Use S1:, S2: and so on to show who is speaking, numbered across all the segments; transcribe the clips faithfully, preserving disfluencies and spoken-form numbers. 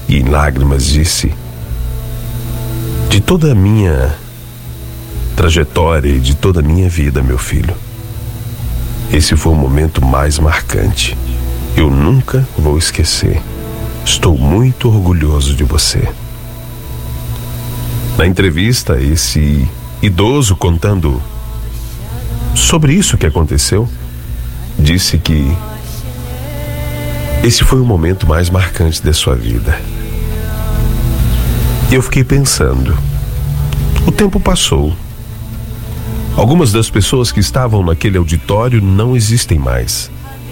S1: e em lágrimas disse: de toda a minha trajetória e de toda a minha vida, meu filho, esse foi o momento mais marcante. Eu nunca vou esquecer. Estou muito orgulhoso de você. Na entrevista, esse idoso, contando sobre isso que aconteceu, disse que esse foi o momento mais marcante da sua vida. E eu fiquei pensando, o tempo passou. Algumas das pessoas que estavam naquele auditório não existem mais.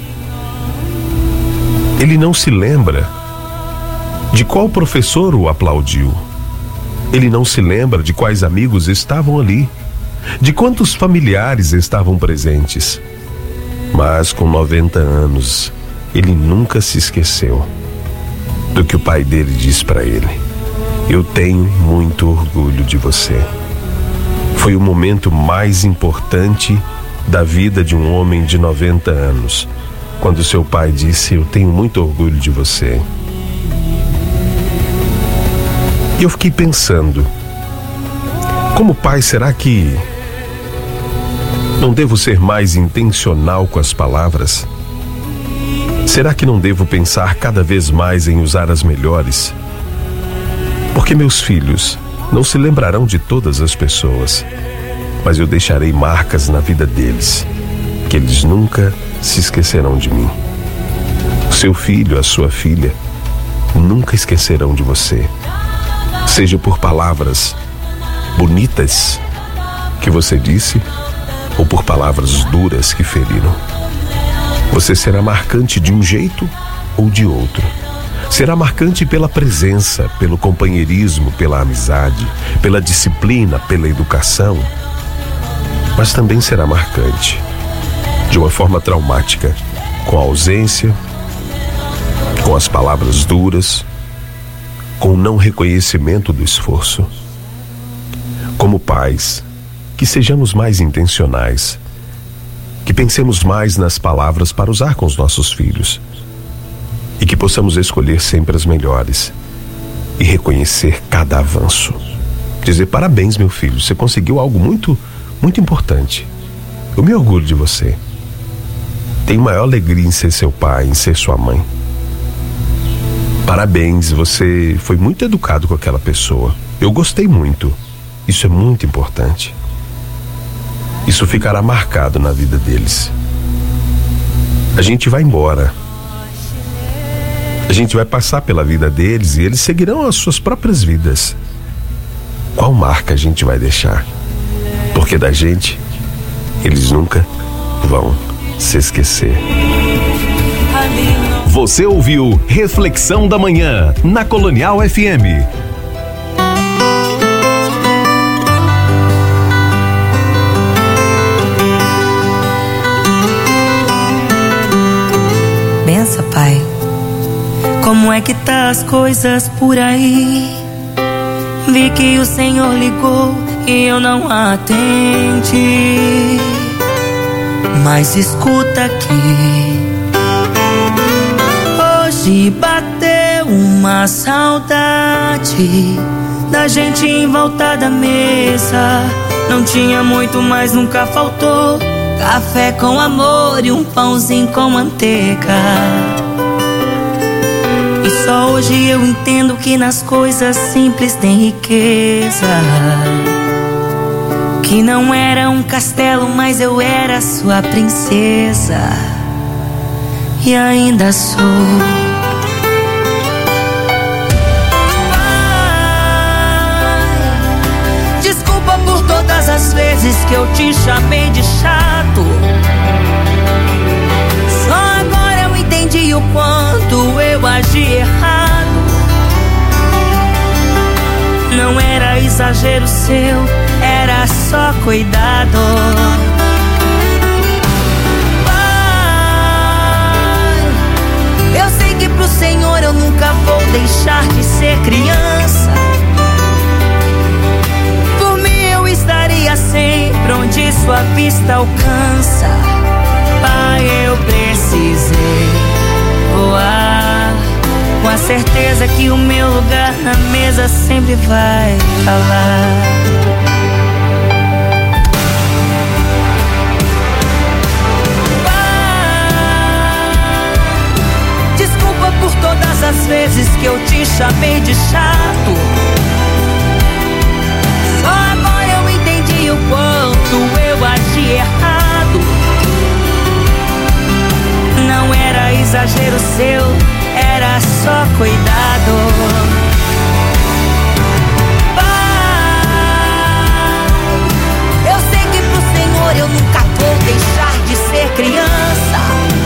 S1: Ele não se lembra de qual professor o aplaudiu. Ele não se lembra de quais amigos estavam ali, de quantos familiares estavam presentes. Mas com noventa anos, ele nunca se esqueceu do que o pai dele disse para ele: eu tenho muito orgulho de você. Foi o momento mais importante da vida de um homem de noventa anos, quando seu pai disse: eu tenho muito orgulho de você. E eu fiquei pensando, como pai, será que não devo ser mais intencional com as palavras? Será que não devo pensar cada vez mais em usar as melhores? Porque meus filhos não se lembrarão de todas as pessoas, mas eu deixarei marcas na vida deles, que eles nunca se esquecerão de mim. O seu filho, a sua filha, nunca esquecerão de você. Seja por palavras bonitas que você disse, ou por palavras duras que feriram. Você será marcante de um jeito ou de outro. Será marcante pela presença, pelo companheirismo, pela amizade, pela disciplina, pela educação. Mas também será marcante de uma forma traumática, com a ausência, com as palavras duras, com o não reconhecimento do esforço. Como pais, que sejamos mais intencionais, que pensemos mais nas palavras para usar com os nossos filhos e que possamos escolher sempre as melhores e reconhecer cada avanço. Dizer: parabéns, meu filho, você conseguiu algo muito, muito importante. Eu me orgulho de você. Tenho maior alegria em ser seu pai, em ser sua mãe. Parabéns, você foi muito educado com aquela pessoa. Eu gostei muito. Isso é muito importante. Isso ficará marcado na vida deles. A gente vai embora. A gente vai passar pela vida deles e eles seguirão as suas próprias vidas. Qual marca a gente vai deixar? Porque da gente, eles nunca vão se esquecer.
S2: Você ouviu Reflexão da Manhã na Colonial F M.
S3: Bença, pai, como é que tá as coisas por aí? Vi que o Senhor ligou e eu não atendi. Mas escuta aqui, hoje bateu uma saudade da gente em volta da mesa. Não tinha muito, mas nunca faltou café com amor e um pãozinho com manteiga. E só hoje eu entendo que nas coisas simples tem riqueza. Que não era um castelo, mas eu era sua princesa. E ainda sou. Pai, desculpa por todas as vezes que eu te chamei de chato. Só agora eu entendi o quanto eu agi errado. Não era exagero seu, era só cuidado. Pai, eu sei que pro Senhor eu nunca vou deixar de ser criança. Por mim eu estaria sempre onde sua vista alcança. Pai, eu precisei voar com as certeza que o meu lugar na mesa sempre vai estar lá. Desculpa por todas as vezes que eu te chamei de chato. Só agora eu entendi o quanto eu agi errado. Não era exagero seu, era só cuidado. Pai, eu sei que pro Senhor eu nunca vou deixar de ser criança.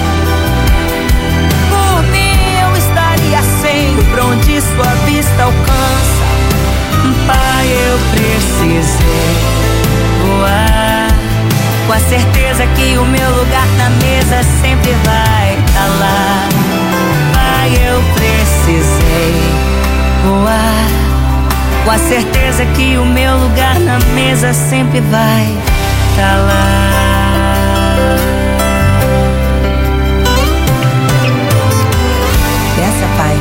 S3: Por mim eu estaria sempre onde sua vista alcança. Pai, eu precisei voar, com a certeza que o meu lugar na mesa sempre vai estar lá. Pai, eu precisei voar, com a certeza que o meu lugar na mesa sempre vai estar lá. Essa, pai.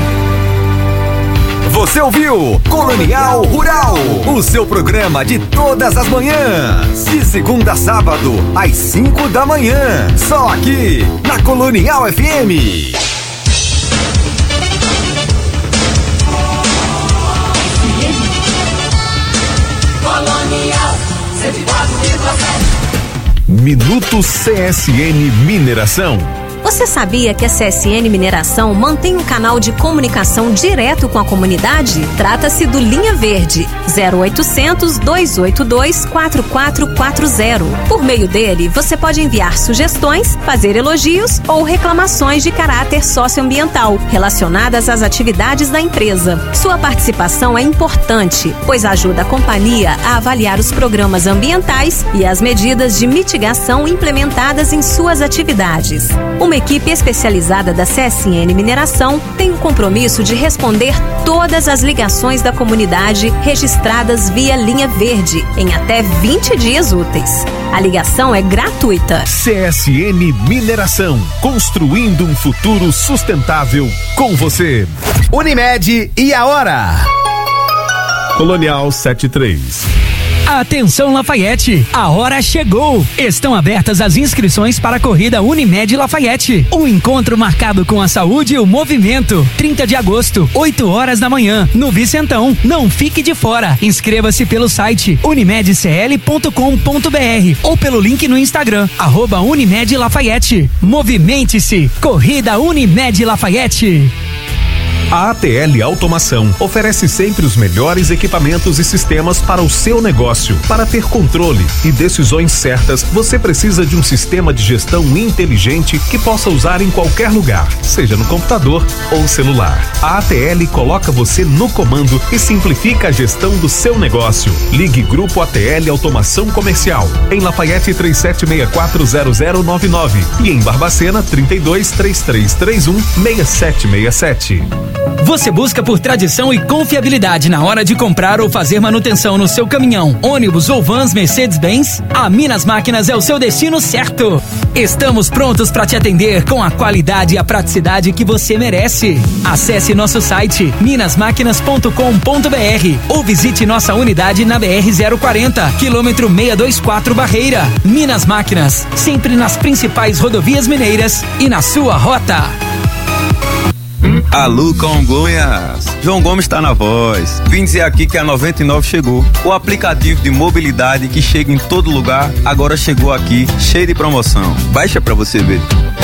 S2: Você ouviu Colonial Rural, o seu programa de todas as manhãs, de segunda a sábado, às cinco da manhã, só aqui na Colonial F M.
S4: Colonial cento e quatro vírgula sete.
S1: Minuto C S N Mineração.
S5: Você sabia que a C S N Mineração mantém um canal de comunicação direto com a comunidade? Trata-se do Linha Verde, zero oitocentos, dois oito dois, quatro quatro quatro zero. Por meio dele, você pode enviar sugestões, fazer elogios ou reclamações de caráter socioambiental relacionadas às atividades da empresa. Sua participação é importante, pois ajuda a companhia a avaliar os programas ambientais e as medidas de mitigação implementadas em suas atividades. Uma equipe especializada da C S N Mineração tem o compromisso de responder todas as ligações da comunidade registradas via Linha Verde em até vinte dias úteis. A ligação é gratuita.
S1: C S N Mineração, construindo um futuro sustentável com você.
S6: Unimed e a hora?
S1: Colonial setenta e três.
S7: Atenção Lafayette, a hora chegou! Estão abertas as inscrições para a corrida Unimed Lafayette. Um encontro marcado com a saúde e o movimento. trinta de agosto, oito horas da manhã, no Vicentão. Não fique de fora. Inscreva-se pelo site unimed c l ponto com ponto b r ou pelo link no Instagram, arroba Unimed Lafayette. Movimente-se! Corrida Unimed Lafayette.
S1: A ATL Automação oferece sempre os melhores equipamentos e sistemas para o seu negócio. Para ter controle e decisões certas, você precisa de um sistema de gestão inteligente que possa usar em qualquer lugar, seja no computador ou celular. A ATL coloca você no comando e simplifica a gestão do seu negócio. Ligue Grupo A T L Automação Comercial, em Lafayette três sete seis quatro zero zero nove nove e em Barbacena trinta e dois, trinta e três trinta e um, seis sete seis sete.
S7: Você busca por tradição e confiabilidade na hora de comprar ou fazer manutenção no seu caminhão, ônibus ou vans Mercedes-Benz? A Minas Máquinas é o seu destino certo. Estamos prontos para te atender com a qualidade e a praticidade que você merece. Acesse nosso site minas máquinas ponto com ponto b r ou visite nossa unidade na B R zero quarenta, quilômetro seiscentos e vinte e quatro Barreira. Minas Máquinas, sempre nas principais rodovias mineiras e na sua rota.
S8: Alô Congonhas, João Gomes está na voz. Vim dizer aqui que a noventa e nove chegou. O aplicativo de mobilidade que chega em todo lugar, agora chegou aqui, cheio de promoção. Baixa pra você ver.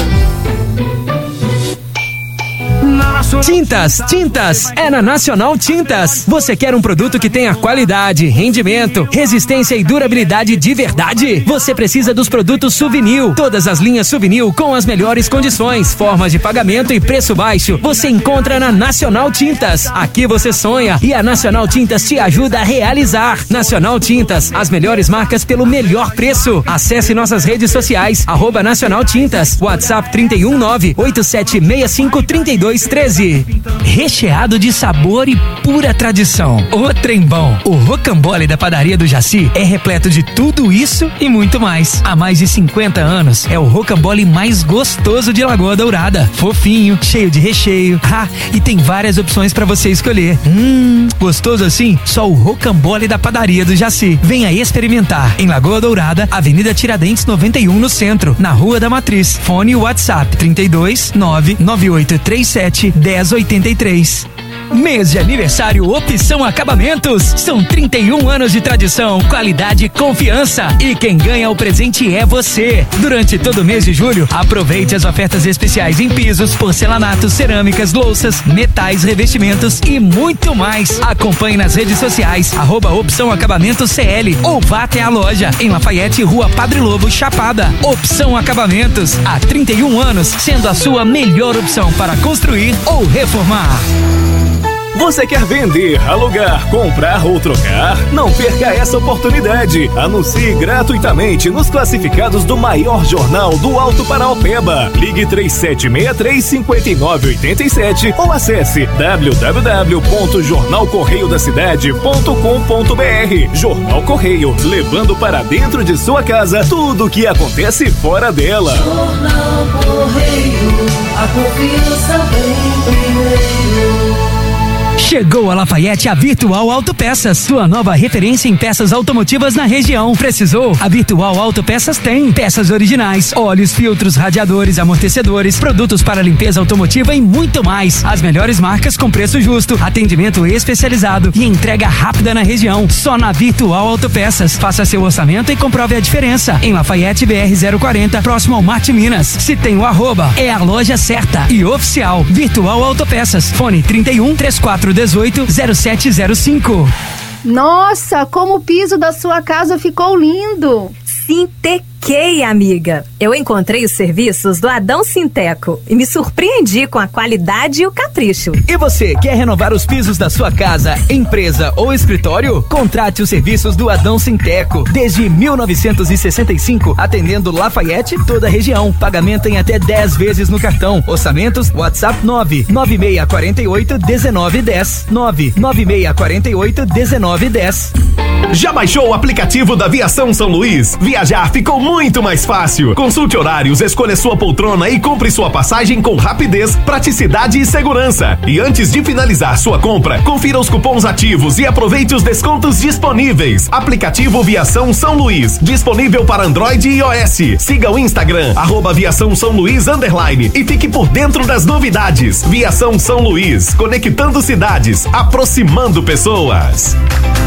S7: Tintas, tintas, é na Nacional Tintas. Você quer um produto que tenha qualidade, rendimento, resistência e durabilidade de verdade? Você precisa dos produtos Suvinil. Todas as linhas Suvinil com as melhores condições, formas de pagamento e preço baixo. Você encontra na Nacional Tintas. Aqui você sonha e a Nacional Tintas te ajuda a realizar. Nacional Tintas, as melhores marcas pelo melhor preço. Acesse nossas redes sociais, arroba Nacional Tintas, WhatsApp trinta e um, nove oito sete seis cinco, três dois três doze. Recheado de sabor e pura tradição. O trem bom. O rocambole da padaria do Jaci é repleto de tudo isso e muito mais. Há mais de cinquenta anos, é o rocambole mais gostoso de Lagoa Dourada. Fofinho, cheio de recheio. Ah, e tem várias opções para você escolher. Hum, gostoso assim? Só o rocambole da padaria do Jaci. Venha experimentar. Em Lagoa Dourada, Avenida Tiradentes noventa e um, no centro, na Rua da Matriz. Fone WhatsApp trinta e dois, nove nove oito três sete, dez oitenta e três. Mês de aniversário Opção Acabamentos. São trinta e um anos de tradição, qualidade e confiança. E quem ganha o presente é você. Durante todo o mês de julho, aproveite as ofertas especiais em pisos, porcelanatos, cerâmicas, louças, metais, revestimentos e muito mais. Acompanhe nas redes sociais, arroba Opção Acabamentos C L, ou vá até a loja em Lafayette, Rua Padre Lobo, Chapada. Opção Acabamentos, há trinta e um anos, sendo a sua melhor opção para construir ou reformar.
S9: Você quer vender, alugar, comprar ou trocar? Não perca essa oportunidade. Anuncie gratuitamente nos classificados do maior jornal do Alto Paraopeba. Ligue três sete seis três, cinco nove oito sete ou acesse w w w ponto jornal correio da cidade ponto com ponto b r. Jornal Correio, levando para dentro de sua casa tudo o que acontece fora dela.
S3: Jornal Correio, a confiança vem primeiro.
S7: Chegou a Lafayette a Virtual Autopeças, sua nova referência em peças automotivas na região. Precisou? A Virtual Autopeças tem peças originais, óleos, filtros, radiadores, amortecedores, produtos para limpeza automotiva e muito mais. As melhores marcas com preço justo, atendimento especializado e entrega rápida na região. Só na Virtual Autopeças. Faça seu orçamento e comprove a diferença. Em Lafayette B R zero quarenta, próximo ao Marte Minas. Se tem o arroba, é a loja certa e oficial. Virtual Autopeças. Fone trinta e um, trinta e quatro, dezoito, zero sete zero cinco.
S10: Nossa, como o piso da sua casa ficou lindo!
S5: Sintequei, amiga. Eu encontrei os serviços do Adão Sinteco e me surpreendi com a qualidade e o capricho.
S7: E você, quer renovar os pisos da sua casa, empresa ou escritório? Contrate os serviços do Adão Sinteco. Desde mil novecentos e sessenta e cinco, atendendo Lafayette e toda a região. Pagamento em até dez vezes no cartão. Orçamentos, WhatsApp nove nove seis quatro oito, um nove um zero. nove nove seis quatro oito, um nove um zero.
S1: Já baixou o aplicativo da Viação São Luís? Viajar ficou muito mais fácil. Consulte horários, escolha sua poltrona e compre sua passagem com rapidez, praticidade e segurança. E antes de finalizar sua compra, confira os cupons ativos e aproveite os descontos disponíveis. Aplicativo Viação São Luís, disponível para Android e iOS. Siga o Instagram, arroba Viação São Luís underline, e fique por dentro das novidades. Viação São Luís, conectando cidades, aproximando pessoas.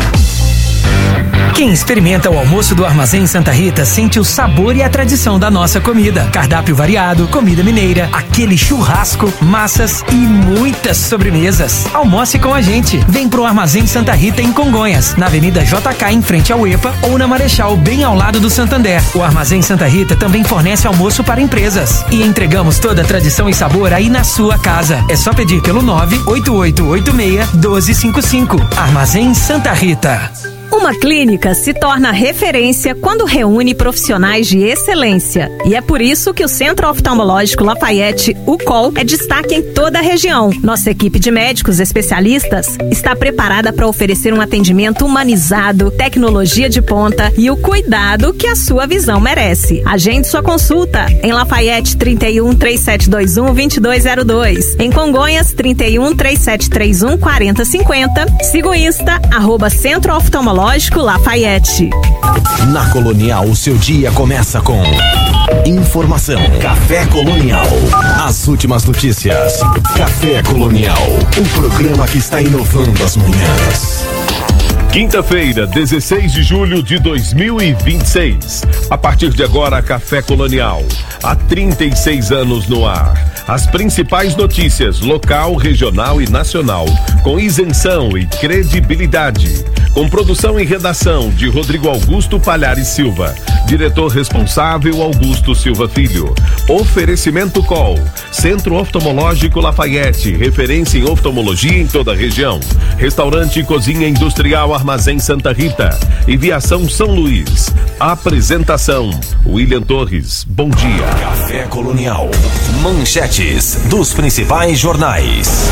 S7: Quem experimenta o almoço do Armazém Santa Rita sente o sabor e a tradição da nossa comida. Cardápio variado, comida mineira, aquele churrasco, massas e muitas sobremesas. Almoce com a gente. Vem pro Armazém Santa Rita em Congonhas, na Avenida J K em frente ao EPA ou na Marechal, bem ao lado do Santander. O Armazém Santa Rita também fornece almoço para empresas. E entregamos toda a tradição e sabor aí na sua casa. É só pedir pelo nove oito oito oito seis, um dois cinco cinco. Armazém Santa Rita.
S5: Uma clínica se torna referência quando reúne profissionais de excelência. E é por isso que o Centro Oftalmológico Lafayette, o C O L, é destaque em toda a região. Nossa equipe de médicos especialistas está preparada para oferecer um atendimento humanizado, tecnologia de ponta e o cuidado que a sua visão merece. Agende sua consulta em Lafayette trinta e um, três sete dois um, dois dois zero dois. Em Congonhas trinta e um, três sete três um, quatro zero cinco zero. Siga o Insta, arroba Centro Oftalmológico Lafayette.
S2: Na Colonial, o seu dia começa com informação. Café Colonial. As últimas notícias. Café Colonial. O programa que está inovando as manhãs.
S1: Quinta-feira, dezesseis de julho de dois mil e vinte e seis. A partir de agora, Café Colonial. Há trinta e seis anos no ar. As principais notícias local, regional e nacional, com isenção e credibilidade. Com produção e redação de Rodrigo Augusto Palhares Silva. Diretor responsável Augusto Silva Filho. Oferecimento Col. Centro Oftalmológico Lafayette. Referência em oftalmologia em toda a região. Restaurante e Cozinha Industrial Armazém Santa Rita. E Viação São Luís. Apresentação William Torres. Bom dia.
S2: Café Colonial. Manchetes dos principais jornais.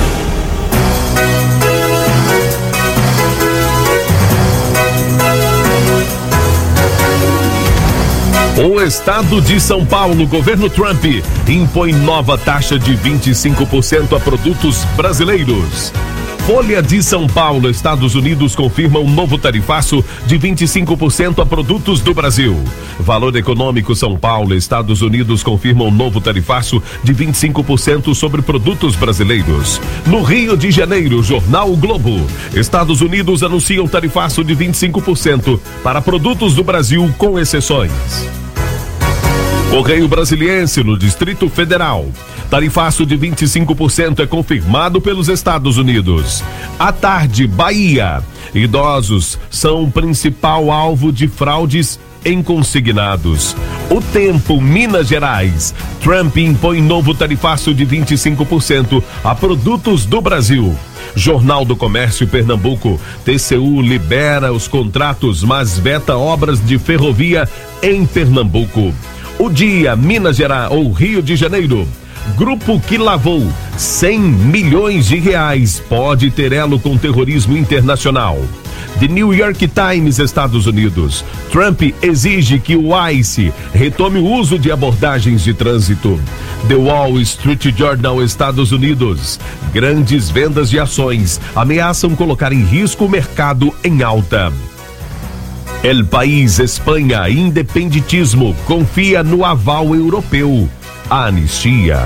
S1: O estado de São Paulo, governo Trump, impõe nova taxa de vinte e cinco por cento a produtos brasileiros. Folha de São Paulo, Estados Unidos confirma um novo tarifaço de vinte e cinco por cento a produtos do Brasil. Valor Econômico São Paulo, Estados Unidos confirma um novo tarifaço de vinte e cinco por cento sobre produtos brasileiros. No Rio de Janeiro, Jornal o Globo, Estados Unidos anuncia um tarifaço de vinte e cinco por cento para produtos do Brasil com exceções. Correio Brasiliense, no Distrito Federal. Tarifaço de vinte e cinco por cento é confirmado pelos Estados Unidos. À tarde, Bahia. Idosos são o principal alvo de fraudes em consignados. O Tempo, Minas Gerais. Trump impõe novo tarifaço de vinte e cinco por cento a produtos do Brasil. Jornal do Comércio Pernambuco. T C U libera os contratos, mas veta obras de ferrovia em Pernambuco. O Dia, Minas Gerais ou Rio de Janeiro. Grupo que lavou cem milhões de reais pode ter elo com terrorismo internacional. The New York Times, Estados Unidos. Trump exige que o ICE retome o uso de abordagens de trânsito. The Wall Street Journal, Estados Unidos. Grandes vendas de ações ameaçam colocar em risco o mercado em alta. El País, Espanha, independentismo, confia no aval europeu. A anistia.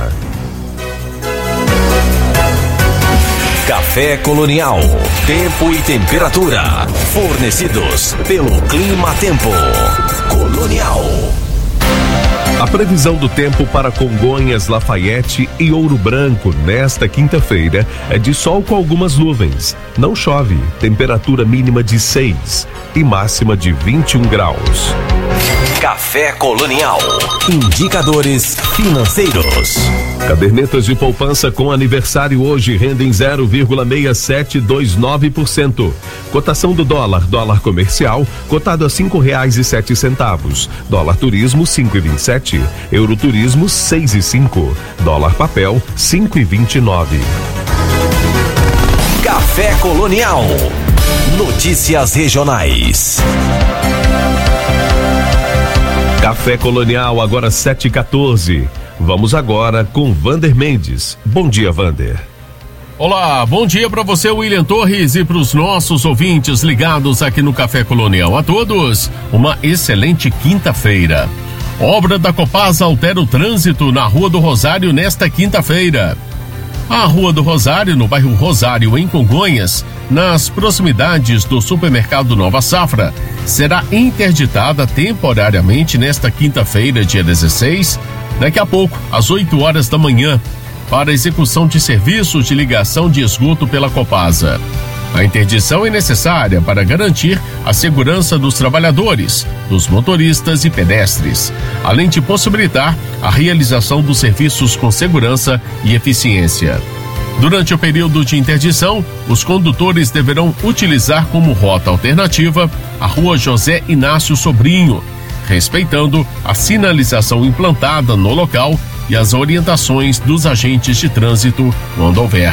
S2: Café Colonial. Tempo e temperatura. Fornecidos pelo Clima Tempo. Colonial.
S1: A previsão do tempo para Congonhas, Lafayette e Ouro Branco nesta quinta-feira é de sol com algumas nuvens. Não chove, temperatura mínima de seis e máxima de vinte e um graus.
S2: Café Colonial. Indicadores financeiros.
S1: Cadernetas de poupança com aniversário hoje rendem zero vírgula seis sete dois nove por cento. Cotação do dólar, dólar comercial, cotado a cinco reais e sete centavos. Dólar turismo, cinco e vinte e sete. Euro turismo, seis e cinco. Dólar papel, cinco e vinte e nove.
S2: Café Colonial. Notícias regionais.
S1: Café Colonial, agora sete e quatorze. Vamos agora com Vander Mendes. Bom dia, Vander.
S11: Olá, bom dia para você, William Torres, e para os nossos ouvintes ligados aqui no Café Colonial. A todos, uma excelente quinta-feira. Obra da Copasa altera o trânsito na Rua do Rosário nesta quinta-feira. A Rua do Rosário, no bairro Rosário, em Congonhas, nas proximidades do supermercado Nova Safra, será interditada temporariamente nesta quinta-feira, dia dezesseis, daqui a pouco, às oito horas da manhã, para execução de serviços de ligação de esgoto pela Copasa. A interdição é necessária para garantir a segurança dos trabalhadores, dos motoristas e pedestres, além de possibilitar a realização dos serviços com segurança e eficiência. Durante o período de interdição, os condutores deverão utilizar como rota alternativa a Rua José Inácio Sobrinho, respeitando a sinalização implantada no local e as orientações dos agentes de trânsito quando houver.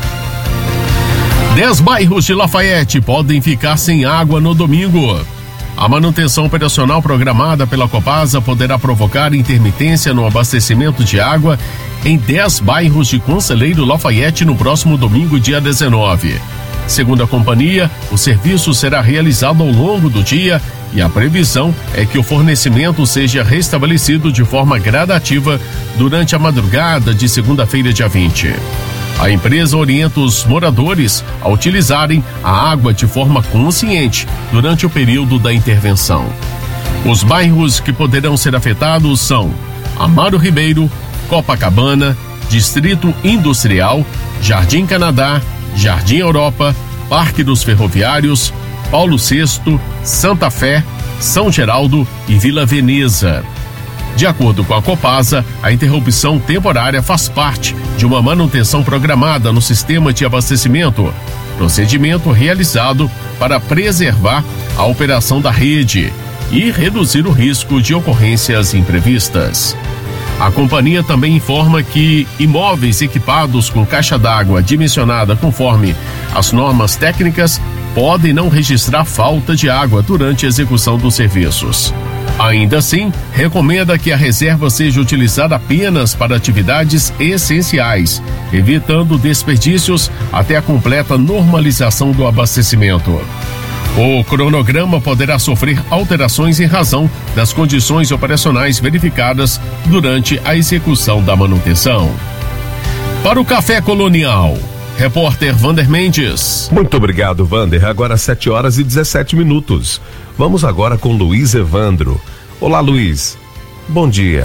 S11: Dez bairros de Lafayette podem ficar sem água no domingo. A manutenção operacional programada pela Copasa poderá provocar intermitência no abastecimento de água em dez bairros de Conselheiro Lafayette no próximo domingo, dia dezenove. Segundo a companhia, o serviço será realizado ao longo do dia e a previsão é que o fornecimento seja restabelecido de forma gradativa durante a madrugada de segunda-feira, dia vinte. A empresa orienta os moradores a utilizarem a água de forma consciente durante o período da intervenção. Os bairros que poderão ser afetados são Amaro Ribeiro, Copacabana, Distrito Industrial, Jardim Canadá, Jardim Europa, Parque dos Ferroviários, Paulo sexto, Santa Fé, São Geraldo e Vila Veneza. De acordo com a Copasa, a interrupção temporária faz parte de uma manutenção programada no sistema de abastecimento, procedimento realizado para preservar a operação da rede e reduzir o risco de ocorrências imprevistas. A companhia também informa que imóveis equipados com caixa d'água dimensionada conforme as normas técnicas podem não registrar falta de água durante a execução dos serviços. Ainda assim, recomenda que a reserva seja utilizada apenas para atividades essenciais, evitando desperdícios até a completa normalização do abastecimento. O cronograma poderá sofrer alterações em razão das condições operacionais verificadas durante a execução da manutenção. Para o Café Colonial, repórter Vander Mendes.
S1: Muito obrigado, Vander. Agora sete horas e dezessete minutos. Vamos agora com Luiz Evandro. Olá, Luiz. Bom dia.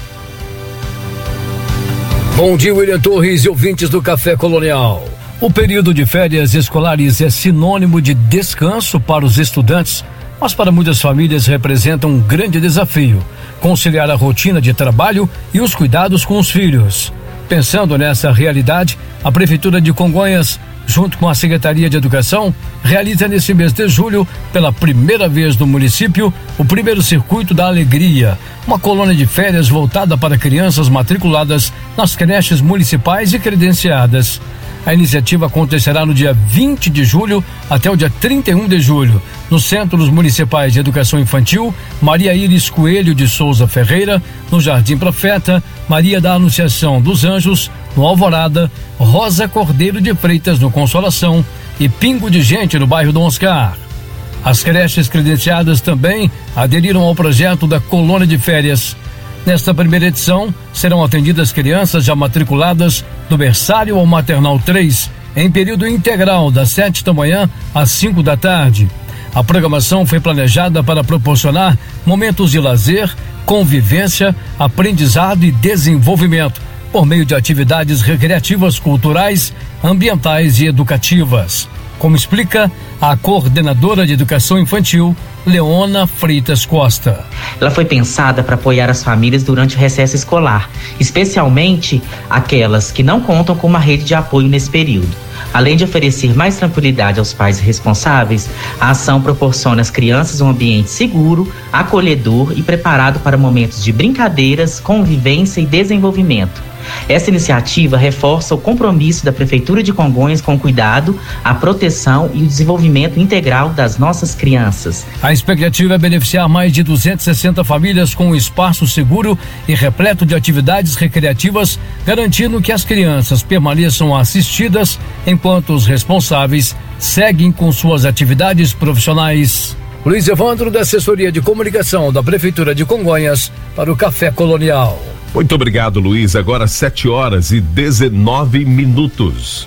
S12: Bom dia, William Torres e ouvintes do Café Colonial. O período de férias escolares é sinônimo de descanso para os estudantes, mas para muitas famílias representa um grande desafio conciliar a rotina de trabalho e os cuidados com os filhos. Pensando nessa realidade, a Prefeitura de Congonhas, junto com a Secretaria de Educação, realiza nesse mês de julho, pela primeira vez no município, o primeiro Circuito da Alegria, uma colônia de férias voltada para crianças matriculadas nas creches municipais e credenciadas. A iniciativa acontecerá no dia vinte de julho até o dia trinta e um de julho, nos Centros Municipais de Educação Infantil, Maria Iris Coelho de Souza Ferreira, no Jardim Profeta, Maria da Anunciação dos Anjos, no Alvorada, Rosa Cordeiro de Freitas, no Consolação e Pingo de Gente, no bairro Dom Oscar. As creches credenciadas também aderiram ao projeto da colônia de férias. Nesta primeira edição, serão atendidas crianças já matriculadas do berçário ao maternal três, em período integral, das sete da manhã às cinco da tarde. A programação foi planejada para proporcionar momentos de lazer, convivência, aprendizado e desenvolvimento, por meio de atividades recreativas, culturais, ambientais e educativas. Como explica a coordenadora de educação infantil, Leona Freitas Costa.
S13: Ela foi pensada para apoiar as famílias durante o recesso escolar, especialmente aquelas que não contam com uma rede de apoio nesse período. Além de oferecer mais tranquilidade aos pais responsáveis, a ação proporciona às crianças um ambiente seguro, acolhedor e preparado para momentos de brincadeiras, convivência e desenvolvimento. Essa iniciativa reforça o compromisso da Prefeitura de Congonhas com o cuidado, a proteção e o desenvolvimento integral das nossas crianças.
S12: A expectativa é beneficiar mais de duzentas e sessenta famílias com um espaço seguro e repleto de atividades recreativas, garantindo que as crianças permaneçam assistidas enquanto os responsáveis seguem com suas atividades profissionais. Luiz Evandro, da Assessoria de Comunicação da Prefeitura de Congonhas, para o Café Colonial.
S1: Muito obrigado, Luiz. Agora sete horas e dezenove minutos.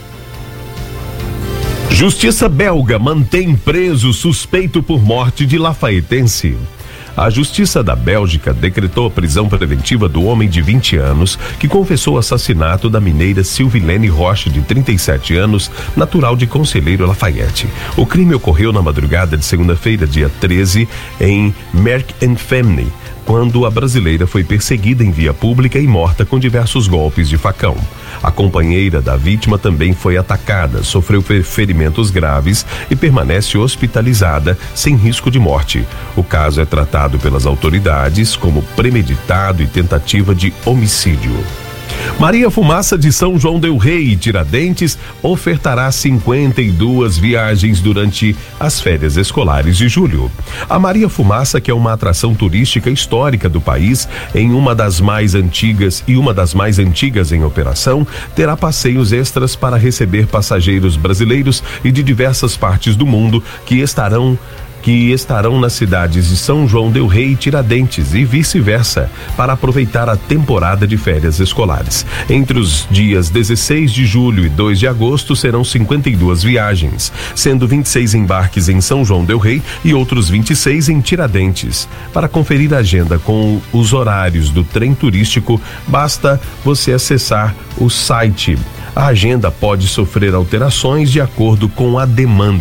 S1: Justiça belga mantém preso suspeito por morte de lafaetense. A Justiça da Bélgica decretou a prisão preventiva do homem de vinte anos que confessou o assassinato da mineira Silvilene Rocha, de trinta e sete anos, natural de Conselheiro Lafayette. O crime ocorreu na madrugada de segunda-feira, dia treze, em Merck and Family, quando a brasileira foi perseguida em via pública e morta com diversos golpes de facão. A companheira da vítima também foi atacada, sofreu ferimentos graves e permanece hospitalizada sem risco de morte. O caso é tratado pelas autoridades como premeditado e tentativa de homicídio. Maria Fumaça de São João del Rei e Tiradentes ofertará cinquenta e duas viagens durante as férias escolares de julho. A Maria Fumaça, que é uma atração turística histórica do país, em uma das mais antigas e uma das mais antigas em operação, terá passeios extras para receber passageiros brasileiros e de diversas partes do mundo que estarão que estarão nas cidades de São João del Rei e Tiradentes e vice-versa, para aproveitar a temporada de férias escolares. Entre os dias dezesseis de julho e dois de agosto serão cinquenta e duas viagens, sendo vinte e seis embarques em São João del Rei e outros vinte e seis em Tiradentes. Para conferir a agenda com os horários do trem turístico, basta você acessar o site. A agenda pode sofrer alterações de acordo com a demanda.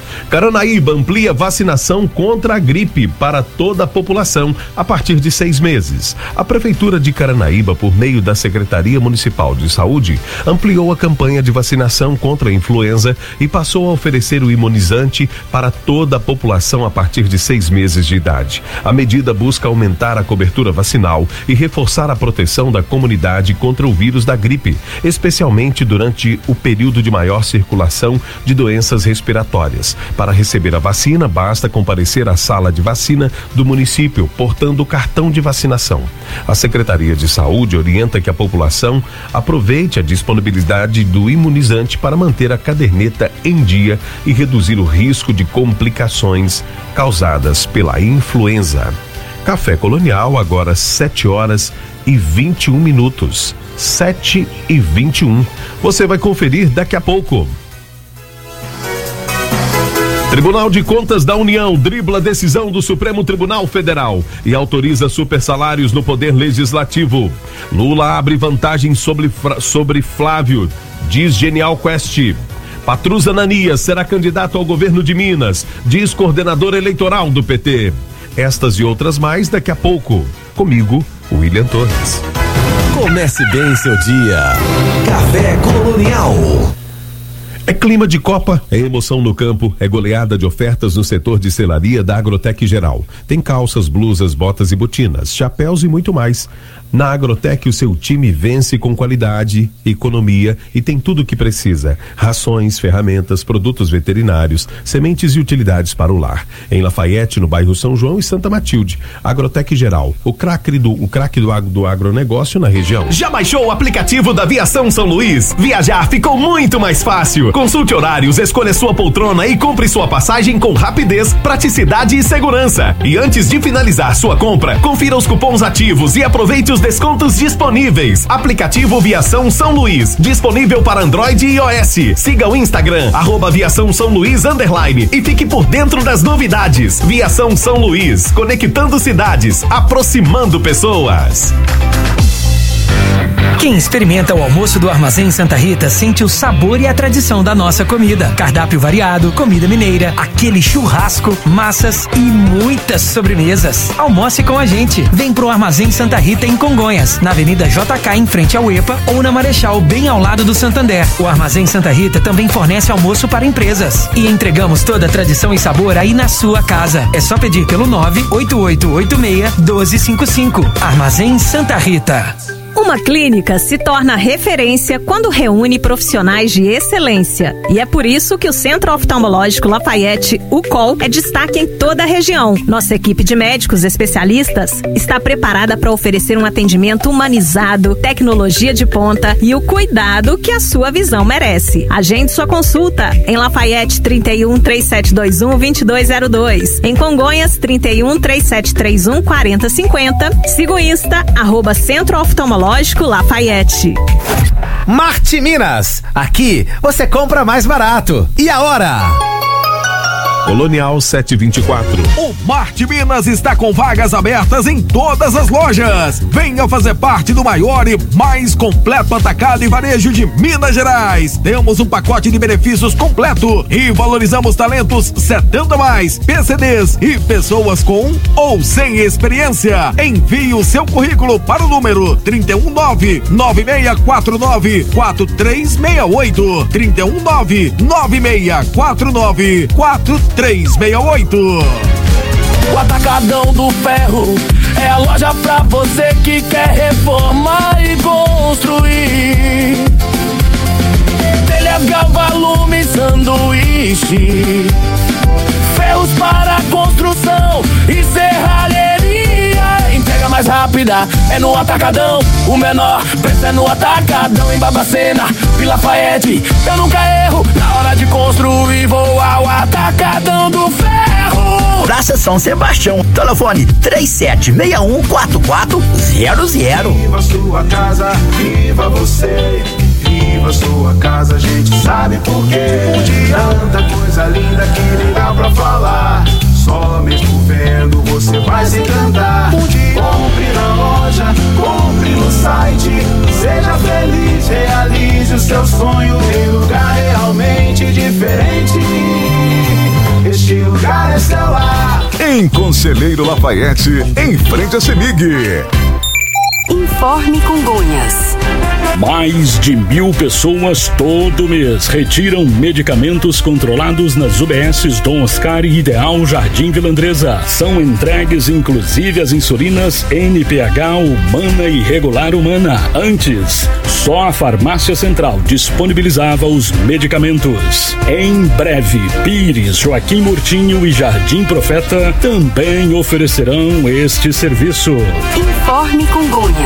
S1: Caranaíba amplia vacinação contra a gripe para toda a população a partir de seis meses. A Prefeitura de Caranaíba, por meio da Secretaria Municipal de Saúde, ampliou a campanha de vacinação contra a influenza e passou a oferecer o imunizante para toda a população a partir de seis meses de idade. A medida busca aumentar a cobertura vacinal e reforçar a proteção da comunidade contra o vírus da gripe, especialmente durante o período de maior circulação de doenças respiratórias. Para receber a vacina, basta comparecer à sala de vacina do município, portando o cartão de vacinação. A Secretaria de Saúde orienta que a população aproveite a disponibilidade do imunizante para manter a caderneta em dia e reduzir o risco de complicações causadas pela influenza. Café Colonial, agora sete horas e vinte e um minutos. sete e vinte e um. Você vai conferir daqui a pouco. Tribunal de Contas da União dribla a decisão do Supremo Tribunal Federal e autoriza supersalários no Poder Legislativo. Lula abre vantagem sobre, sobre Flávio, diz Genial Quest. Patrus Ananias será candidato ao governo de Minas, diz coordenador eleitoral do P T. Estas e outras mais daqui a pouco. Comigo, William Torres.
S2: Comece bem seu dia. Café Colonial.
S1: É clima de Copa, é emoção no campo, é goleada de ofertas no setor de selaria da Agrotec Geral. Tem calças, blusas, botas e botinas, chapéus e muito mais. Na Agrotec o seu time vence com qualidade, economia e tem tudo o que precisa. Rações, ferramentas, produtos veterinários, sementes e utilidades para o lar. Em Lafayette, no bairro São João e Santa Matilde. Agrotec Geral, o craque do, o craque do, do agronegócio na região.
S6: Já baixou o aplicativo da Viação São Luís? Viajar ficou muito mais fácil. Consulte horários, escolha sua poltrona e compre sua passagem com rapidez, praticidade e segurança. E antes de finalizar sua compra, confira os cupons ativos e aproveite os descontos disponíveis. Aplicativo Viação São Luís, disponível para Android e iOS. Siga o Instagram, arroba Viação São Luís underline, e fique por dentro das novidades. Viação São Luís, conectando cidades, aproximando pessoas.
S7: Quem experimenta o almoço do Armazém Santa Rita sente o sabor e a tradição da nossa comida. Cardápio variado, comida mineira, aquele churrasco, massas e muitas sobremesas. Almoce com a gente. Vem pro Armazém Santa Rita em Congonhas, na Avenida J K em frente ao EPA ou na Marechal, bem ao lado do Santander. O Armazém Santa Rita também fornece almoço para empresas. E entregamos toda a tradição e sabor aí na sua casa. É só pedir pelo nove oito oito oito seis um dois cinco cinco. Armazém Santa Rita.
S5: Uma clínica se torna referência quando reúne profissionais de excelência. E é por isso que o Centro Oftalmológico Lafayette, o C O L, é destaque em toda a região. Nossa equipe de médicos especialistas está preparada para oferecer um atendimento humanizado, tecnologia de ponta e o cuidado que a sua visão merece. Agende sua consulta em Lafayette trinta e um, três sete dois um, dois dois zero dois. Em Congonhas trinta e um, três sete três um, quatro zero cinco zero. Siga o Insta, arroba Centro Oftalmológico Lafayette.
S6: Marte Minas, aqui você compra mais barato. E a hora?
S1: Colonial sete vinte e quatro.
S14: O Marte Minas está com vagas abertas em todas as lojas. Venha fazer parte do maior e mais completo atacado e varejo de Minas Gerais. Temos um pacote de benefícios completo e valorizamos talentos setenta mais, P C Ds e pessoas com ou sem experiência. Envie o seu currículo para o número trinta e um nove, nove seis quatro nove, quatro três seis oito. trinta e um nove, nove seis quatro nove, quatro três seis oito.
S15: O Atacadão do Ferro é a loja pra você que quer reformar e construir. Telhas, galvalume, sanduíche, ferros para construção e serralheria. Entrega mais rápida é no Atacadão. O menor preço é no Atacadão. Em Babacena, Vila Lafayette, eu nunca erro. Na hora de construir, vou ao Atacadão do Ferro.
S16: Praça São Sebastião, telefone três sete seis um, quatro quatro zero zero.
S17: Viva sua casa, viva você. Viva sua casa, a gente sabe por quê. Um dia tanta coisa linda que nem dá pra falar. Só mesmo vendo você vai se encantar. Um dia compre na loja, compre no site. Seja feliz, realize o seu sonho em lugar realmente diferente. lá.
S18: Em Conselheiro Lafayette, em frente à CEMIG.
S19: Informe Congonhas.
S20: Mais de mil pessoas todo mês retiram medicamentos controlados nas U B Ss Dom Oscar e Ideal Jardim Vila Andresa. São entregues inclusive as insulinas N P H humana e regular humana. Antes, só a Farmácia Central disponibilizava os medicamentos. Em breve, Pires, Joaquim Murtinho e Jardim Profeta também oferecerão este serviço.
S19: Informe Congonhas.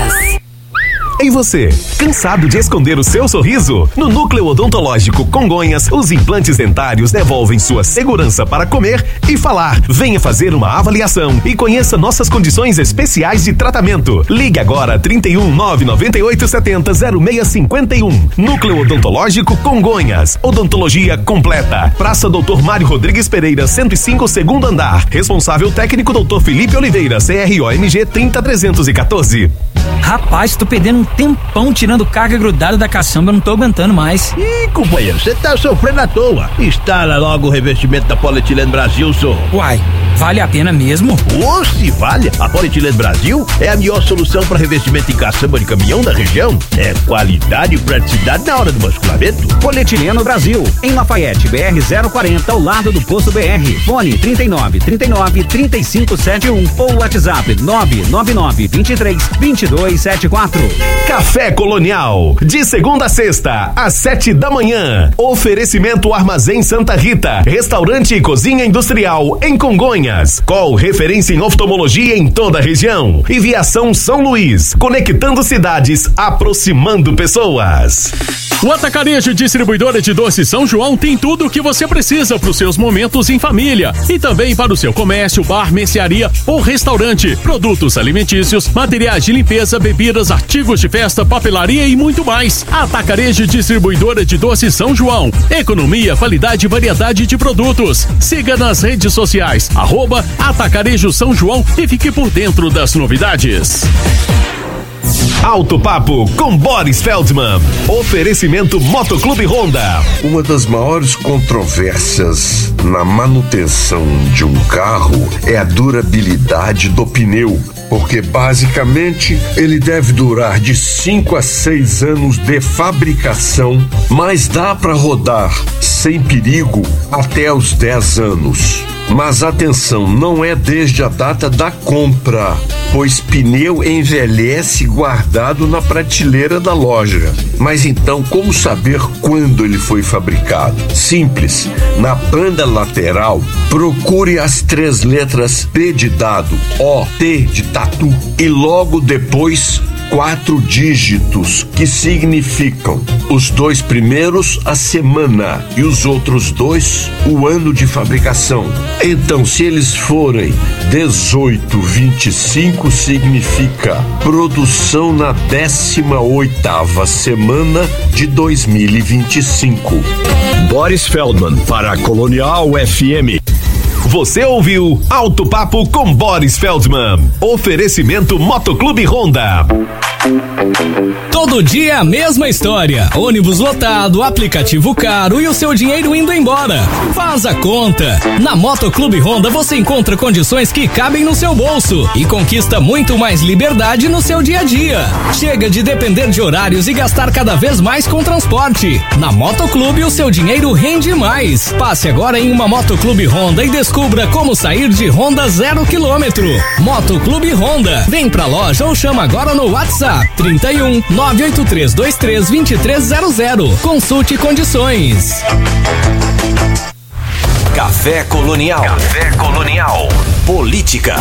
S6: E você, cansado de esconder o seu sorriso? No Núcleo Odontológico Congonhas, os implantes dentários devolvem sua segurança para comer e falar. Venha fazer uma avaliação e conheça nossas condições especiais de tratamento. Ligue agora trinta e um, nove nove oito sete zero, zero seis cinco um. Núcleo Odontológico Congonhas. Odontologia completa. Praça Doutor Mário Rodrigues Pereira, cento e cinco, segundo andar. Responsável técnico Doutor Felipe Oliveira, C R O M G trinta trezentos e quatorze.
S7: Rapaz, tô perdendo um tempão tirando carga grudada da caçamba, eu não tô aguentando mais.
S21: Ih, companheiro, você tá sofrendo à toa. Instala logo o revestimento da Polietileno Brasil, senhor.
S7: Uai, vale a pena mesmo?
S21: Ô, se vale! A Polietileno Brasil é a melhor solução para revestimento em caçamba de caminhão da região. É qualidade e praticidade na hora do basculamento.
S22: Polietileno Brasil, em Lafayette, B R zero quarenta, ao lado do posto B R. Fone trinta e nove, trinta e nove, trinta e cinco setenta e um ou WhatsApp nove nove nove, vinte e três, vinte e dois setenta e quatro.
S6: Café Colonial, de segunda a sexta, às sete da manhã. Oferecimento Armazém Santa Rita, restaurante e cozinha industrial em Congonhas. Call referência em oftalmologia em toda a região. E Viação São Luís, conectando cidades, aproximando pessoas.
S11: O Atacarejo Distribuidora de Doces São João tem tudo o que você precisa para os seus momentos em família e também para o seu comércio, bar, mercearia ou restaurante. Produtos alimentícios, materiais de limpeza, bebidas, artigos de festa, papelaria e muito mais. Atacarejo Distribuidora de Doces São João. Economia, qualidade e variedade de produtos. Siga nas redes sociais, arroba Atacarejo São João e fique por dentro das novidades.
S6: Alto Papo com Boris Feldman. Oferecimento Motoclube Honda.
S23: Uma das maiores controvérsias na manutenção de um carro é a durabilidade do pneu, porque basicamente ele deve durar de cinco a seis anos de fabricação, mas dá para rodar sem perigo até os dez anos. Mas atenção, não é desde a data da compra, pois pneu envelhece guardado na prateleira da loja. Mas então, como saber quando ele foi fabricado? Simples, na banda lateral, procure as três letras P de dado, O, T de tatu e logo depois quatro dígitos, que significam os dois primeiros a semana e os outros dois o ano de fabricação. Então, se eles forem dezoito, vinte e cinco, significa produção na décima oitava semana de dois mil e vinte e cinco.
S18: Boris Feldman para a Colonial F M.
S6: Você ouviu Alto Papo com Boris Feldman. Oferecimento Motoclube Honda.
S7: Todo dia a mesma história. Ônibus lotado, aplicativo caro e o seu dinheiro indo embora. Faz a conta. Na Motoclube Honda você encontra condições que cabem no seu bolso e conquista muito mais liberdade no seu dia a dia. Chega de depender de horários e gastar cada vez mais com transporte. Na Motoclube o seu dinheiro rende mais. Passe agora em uma Motoclube Honda e descubra como sair de Honda zero quilômetro. Motoclube Honda. Vem pra loja ou chama agora no WhatsApp trinta e um, nove oito três dois três, dois três zero zero. Consulte condições.
S2: Café Colonial. Café Colonial. Política.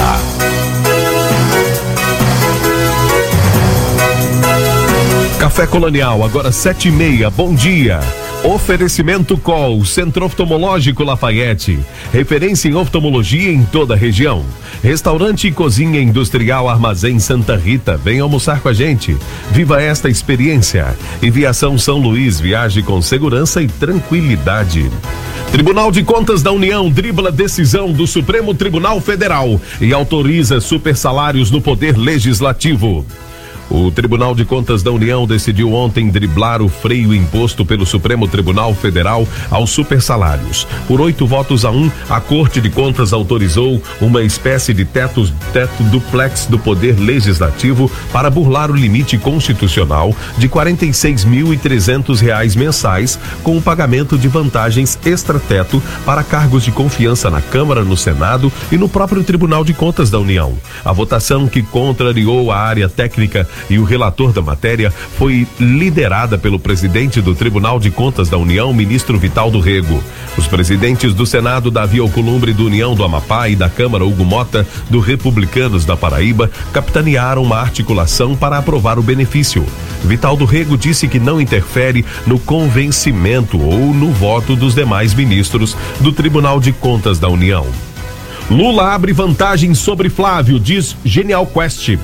S1: Café Colonial, agora sete e meia, bom dia. Oferecimento Col, Centro Oftalmológico Lafayette, referência em oftalmologia em toda a região. Restaurante e cozinha industrial Armazém Santa Rita, vem almoçar com a gente. Viva esta experiência. E Viação São Luís, viaje com segurança e tranquilidade. Tribunal de Contas da União dribla decisão do Supremo Tribunal Federal e autoriza super salários no Poder Legislativo. O Tribunal de Contas da União decidiu ontem driblar o freio imposto pelo Supremo Tribunal Federal aos supersalários. Por oito votos a um, a Corte de Contas autorizou uma espécie de teto, teto duplex do Poder Legislativo para burlar o limite constitucional de quarenta e seis mil e trezentos reais mensais, com o pagamento de vantagens extrateto para cargos de confiança na Câmara, no Senado e no próprio Tribunal de Contas da União. A votação, que contrariou a área técnica e o relator da matéria, foi liderada pelo presidente do Tribunal de Contas da União, ministro Vital do Rego. Os presidentes do Senado, Davi Alcolumbre, do União do Amapá, e da Câmara, Hugo Mota, do Republicanos da Paraíba, capitanearam uma articulação para aprovar o benefício. Vital do Rego disse que não interfere no convencimento ou no voto dos demais ministros do Tribunal de Contas da União. Lula abre vantagem sobre Flávio, diz Genial Quest.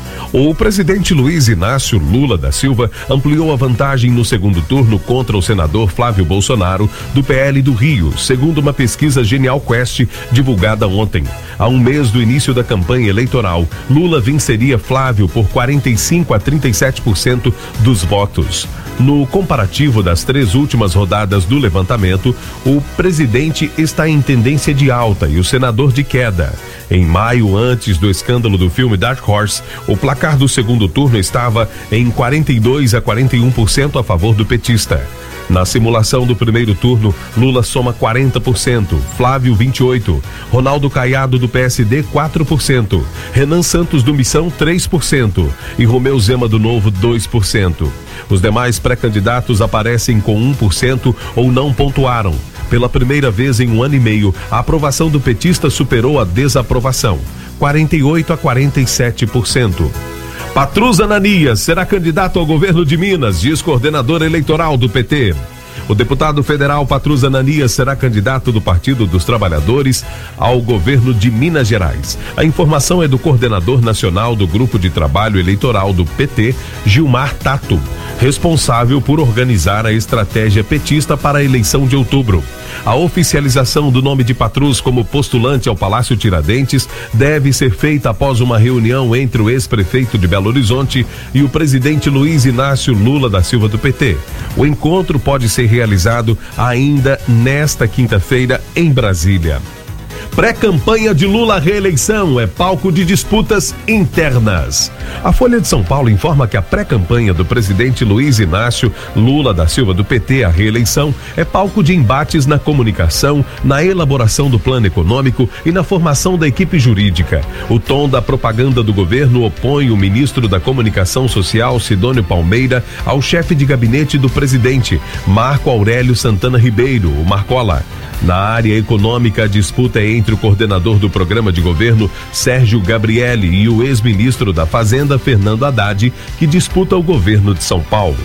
S1: O presidente Luiz Inácio Lula da Silva ampliou a vantagem no segundo turno contra o senador Flávio Bolsonaro, do P L do Rio, segundo uma pesquisa Genial Quest divulgada ontem. A um mês do início da campanha eleitoral, Lula venceria Flávio por quarenta e cinco a trinta e sete por cento dos votos. No comparativo das três últimas rodadas do levantamento, o presidente está em tendência de alta e o senador de queda. Em maio, antes do escândalo do filme Dark Horse, o placar do segundo turno estava em quarenta e dois a quarenta e um por cento a favor do petista. Na simulação do primeiro turno, Lula soma quarenta por cento, Flávio vinte e oito por cento, Ronaldo Caiado do P S D quatro por cento, Renan Santos do Missão três por cento e Romeu Zema do Novo dois por cento. Os demais pré-candidatos aparecem com um por cento ou não pontuaram. Pela primeira vez em um ano e meio, a aprovação do petista superou a desaprovação, quarenta e oito a quarenta e sete por cento. Patrus Ananias será candidato ao governo de Minas, diz coordenador eleitoral do P T. O deputado federal Patrus Ananias será candidato do Partido dos Trabalhadores ao governo de Minas Gerais. A informação é do coordenador nacional do Grupo de Trabalho Eleitoral do P T, Gilmar Tato, responsável por organizar a estratégia petista para a eleição de outubro. A oficialização do nome de Patrus como postulante ao Palácio Tiradentes deve ser feita após uma reunião entre o ex-prefeito de Belo Horizonte e o presidente Luiz Inácio Lula da Silva do P T. O encontro pode ser realizado ainda nesta quinta-feira em Brasília. Pré-campanha de Lula à reeleição é palco de disputas internas. A Folha de São Paulo informa que a pré-campanha do presidente Luiz Inácio Lula da Silva do P T à reeleição é palco de embates na comunicação, na elaboração do plano econômico e na formação da equipe jurídica. O tom da propaganda do governo opõe o ministro da Comunicação Social, Sidônio Palmeira, ao chefe de gabinete do presidente, Marco Aurélio Santana Ribeiro, o Marcola. Na área econômica, a disputa é entre o coordenador do programa de governo, Sérgio Gabrielli, e o ex-ministro da Fazenda, Fernando Haddad, que disputa o governo de São Paulo.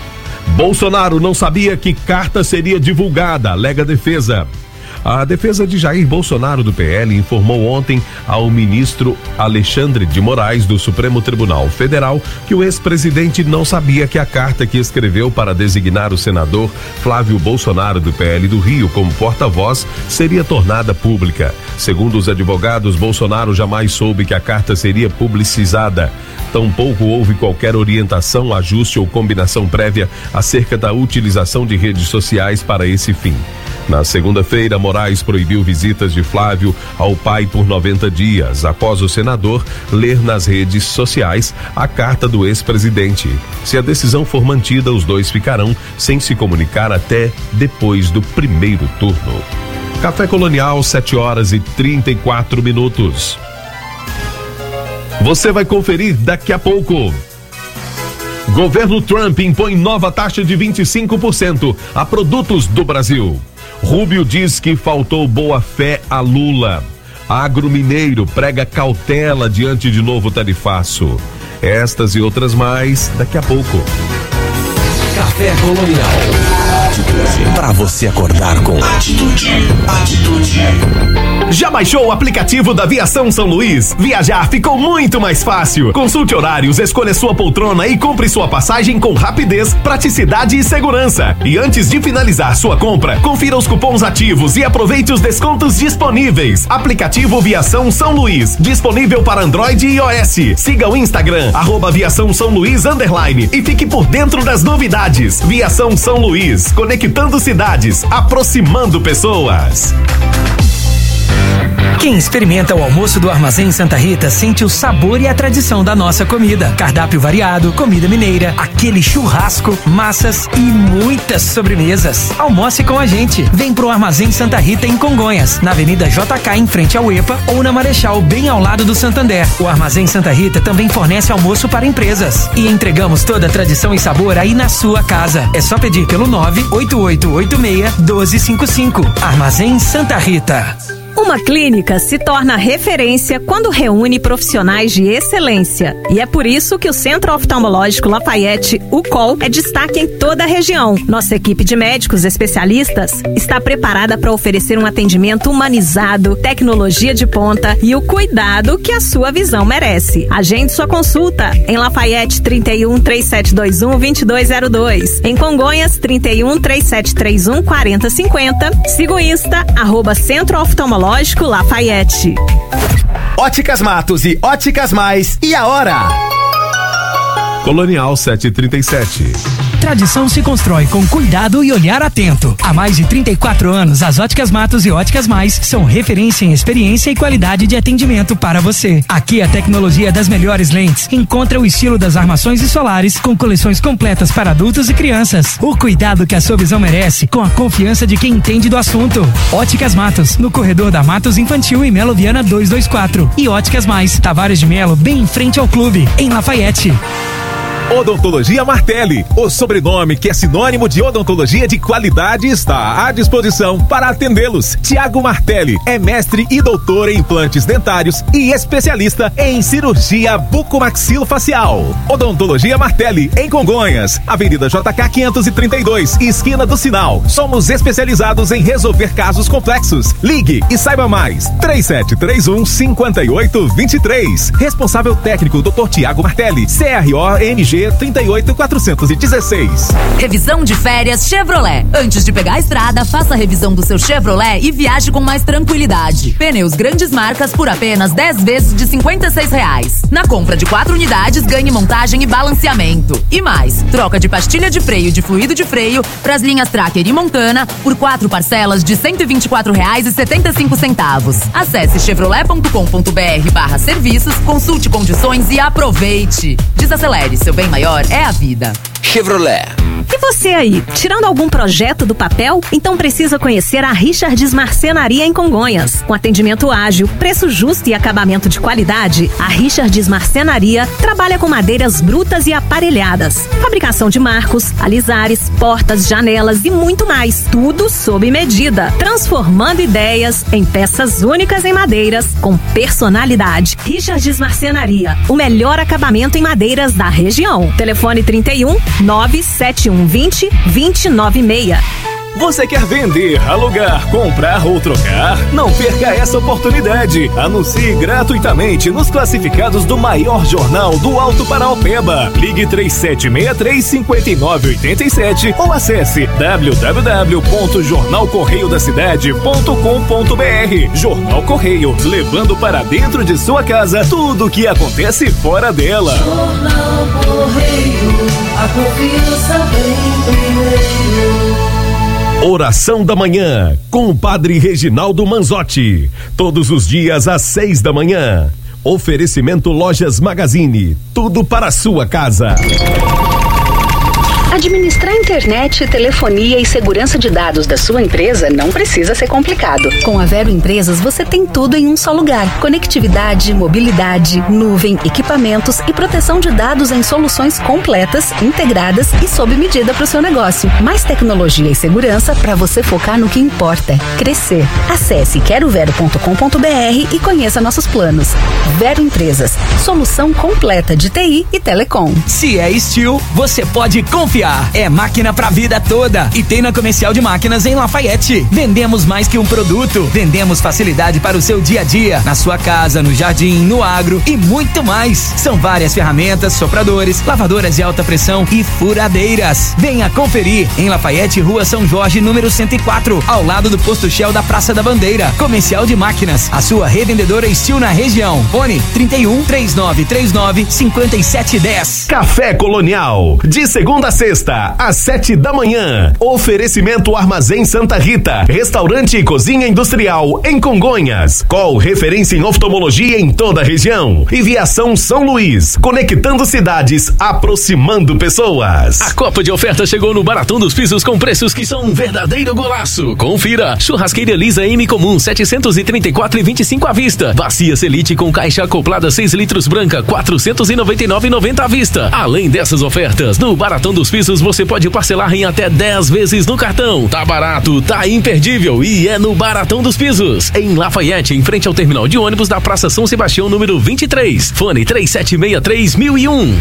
S1: Bolsonaro não sabia que carta seria divulgada, alega a defesa. A defesa de Jair Bolsonaro do P L informou ontem ao ministro Alexandre de Moraes do Supremo Tribunal Federal que o ex-presidente não sabia que a carta que escreveu para designar o senador Flávio Bolsonaro do P L do Rio como porta-voz seria tornada pública. Segundo os advogados, Bolsonaro jamais soube que a carta seria publicizada. Tampouco houve qualquer orientação, ajuste ou combinação prévia acerca da utilização de redes sociais para esse fim. Na segunda-feira, Moraes proibiu visitas de Flávio ao pai por noventa dias, após o senador ler nas redes sociais a carta do ex-presidente. Se a decisão for mantida, os dois ficarão sem se comunicar até depois do primeiro turno. Café Colonial, sete horas e trinta e quatro minutos. Você vai conferir daqui a pouco. Governo Trump impõe nova taxa de vinte e cinco por cento a produtos do Brasil. Rubio diz que faltou boa fé a Lula. Agromineiro prega cautela diante de novo tarifaço. Estas e outras mais daqui a pouco.
S2: Café Colonial. Para você acordar com atitude. Atitude.
S6: Já baixou o aplicativo da Aviação São Luís? Viajar ficou muito mais fácil. Consulte horários, escolha sua poltrona e compre sua passagem com rapidez, praticidade e segurança. E antes de finalizar sua compra, confira os cupons ativos e aproveite os descontos disponíveis. Aplicativo Viação São Luís, disponível para Android e iOS. Siga o Instagram, arroba Viação São Luís underline, e fique por dentro das novidades. Viação São Luís, conectando cidades, aproximando pessoas.
S7: Quem experimenta o almoço do Armazém Santa Rita sente o sabor e a tradição da nossa comida. Cardápio variado, comida mineira, aquele churrasco, massas e muitas sobremesas. Almoce com a gente. Vem pro Armazém Santa Rita em Congonhas, na Avenida J K em frente ao EPA ou na Marechal, bem ao lado do Santander. O Armazém Santa Rita também fornece almoço para empresas. E entregamos toda a tradição e sabor aí na sua casa. É só pedir pelo nove oito oito oito seis um dois cinco cinco. Armazém Santa Rita.
S5: Uma clínica se torna referência quando reúne profissionais de excelência. E é por isso que o Centro Oftalmológico Lafayette, o C O L, é destaque em toda a região. Nossa equipe de médicos especialistas está preparada para oferecer um atendimento humanizado, tecnologia de ponta e o cuidado que a sua visão merece. Agende sua consulta em Lafayette trinta e um, três sete dois um, dois dois zero dois. Em Congonhas, trinta e um, três sete três um, quatro zero cinco zero. Siga o Insta, arroba Centro Oftalmológico Lafayette.
S4: Óticas Matos e Óticas Mais, e a hora?
S1: Colonial sete e trinta e sete.
S7: Tradição se constrói com cuidado e olhar atento. Há mais de trinta e quatro anos, as Óticas Matos e Óticas Mais são referência em experiência e qualidade de atendimento para você. Aqui a tecnologia das melhores lentes encontra o estilo das armações e solares com coleções completas para adultos e crianças. O cuidado que a sua visão merece com a confiança de quem entende do assunto. Óticas Matos, no corredor da Matos Infantil e Melo Viana duzentos e vinte e quatro. E Óticas Mais, Tavares de Melo, bem em frente ao clube, em Lafayette.
S8: Odontologia Martelli, o sobrenome que é sinônimo de odontologia de qualidade, está à disposição para atendê-los. Tiago Martelli é mestre e doutor em implantes dentários e especialista em cirurgia bucomaxilofacial. Odontologia Martelli, em Congonhas, Avenida J K quinhentos e trinta e dois, esquina do Sinal. Somos especializados em resolver casos complexos. Ligue e saiba mais. três sete três um, cinco oito dois três. Responsável técnico doutor Tiago Martelli, C R O N G trinta e oito quatrocentos e dezesseis.
S9: Revisão de férias Chevrolet. Antes de pegar a estrada, faça a revisão do seu Chevrolet e viaje com mais tranquilidade. Pneus grandes marcas por apenas dez vezes de cinquenta e seis reais. Na compra de quatro unidades, ganhe montagem e balanceamento. E mais, troca de pastilha de freio e de fluido de freio para as linhas Tracker e Montana por quatro parcelas de cento e vinte e quatro reais e setenta e cinco centavos. Acesse chevrolet ponto com ponto br barra serviços, consulte condições e aproveite. Desacelere, seu bem maior é a vida.
S4: Chevrolet.
S5: E você aí, tirando algum projeto do papel? Então precisa conhecer a Richards Marcenaria em Congonhas. Com atendimento ágil, preço justo e acabamento de qualidade, a Richards Marcenaria trabalha com madeiras brutas e aparelhadas, fabricação de marcos, alisares, portas, janelas e muito mais. Tudo sob medida, transformando ideias em peças únicas em madeiras com personalidade. Richards Marcenaria, o melhor acabamento em madeiras da região. Telefone trinta e um, nove sete um vinte, vinte nove seis.
S8: Você quer vender, alugar, comprar ou trocar? Não perca essa oportunidade. Anuncie gratuitamente nos classificados do maior jornal do Alto Paraopeba. Ligue três sete seis três, cinco nove oito sete ou acesse w w w ponto jornal correio da cidade ponto com ponto br. Jornal Correio, levando para dentro de sua casa tudo o que acontece fora dela.
S3: Jornal Correio, a confiança vem primeiro.
S6: Oração da Manhã, com o Padre Reginaldo Manzotti. Todos os dias às seis da manhã. Oferecimento Lojas Magazine. Tudo para a sua casa.
S24: Administrar internet, telefonia e segurança de dados da sua empresa não precisa ser complicado.
S5: Com a Vero Empresas, você tem tudo em um só lugar. Conectividade, mobilidade, nuvem, equipamentos e proteção de dados em soluções completas, integradas e sob medida para o seu negócio. Mais tecnologia e segurança para você focar no que importa: crescer. Acesse quero vero ponto com ponto br e conheça nossos planos. Vero Empresas, solução completa de T I e telecom.
S7: Se é Steel, você pode confiar confiar. É máquina pra vida toda. E tem na Comercial de Máquinas em Lafayette. Vendemos mais que um produto. Vendemos facilidade para o seu dia a dia. Na sua casa, no jardim, no agro e muito mais. São várias ferramentas, sopradores, lavadoras de alta pressão e furadeiras. Venha conferir em Lafayette, Rua São Jorge, número cento e quatro, ao lado do posto Shell da Praça da Bandeira. Comercial de Máquinas, a sua revendedora Estil na região. Fone trinta e um, três nove três nove, cinco sete um zero.
S6: Café Colonial, de segunda a sexta, às sete da manhã. Oferecimento Armazém Santa Rita, restaurante e cozinha industrial em Congonhas. Call referência em oftalmologia em toda a região. E Viação São Luís, conectando cidades, aproximando pessoas.
S10: A Copa de Oferta chegou no Baratão dos Pisos com preços que são um verdadeiro golaço. Confira: churrasqueira Lisa M comum setecentos e trinta e quatro reais e vinte e cinco à vista. Bacia Selite com caixa acoplada seis litros branca quatrocentos e noventa e nove reais e noventa à vista. Além dessas ofertas, no Baratão dos Pisos você pode parcelar em até dez vezes no cartão. Tá barato, tá imperdível e é no Baratão dos Pisos, em Lafayette, em frente ao terminal de ônibus da Praça São Sebastião, número vinte e três. Fone três sete seis três mil e um.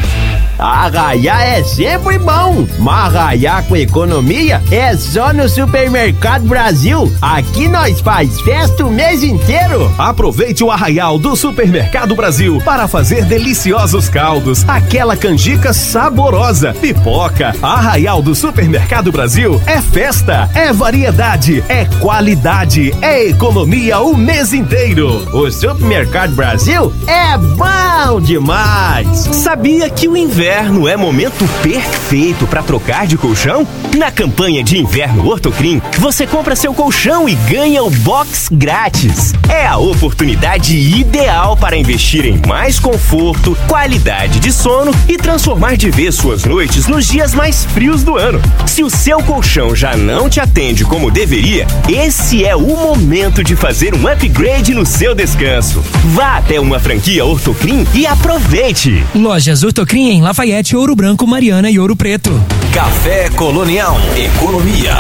S21: Arraiar é sempre bom, mas arraiar com economia é só no Supermercado Brasil. Aqui nós faz festa o mês inteiro.
S6: Aproveite o Arraial do Supermercado Brasil para fazer deliciosos caldos, aquela canjica saborosa, pipoca. Arraial do Supermercado Brasil é festa, é variedade, é qualidade, é economia o mês inteiro.
S21: O Supermercado Brasil é bom demais.
S12: Sabia que o inverno é momento perfeito para trocar de colchão? Na campanha de inverno Ortocrim, você compra seu colchão e ganha o box grátis. É a oportunidade ideal para investir em mais conforto, qualidade de sono e transformar de vez suas noites nos dias mais frios do ano. Se o seu colchão já não te atende como deveria, esse é o momento de fazer um upgrade no seu descanso. Vá até uma franquia Ortocrim e aproveite.
S7: Lojas Ortocrim em Lafayette, Ouro Branco, Mariana e Ouro Preto.
S2: Café Colonial Economia.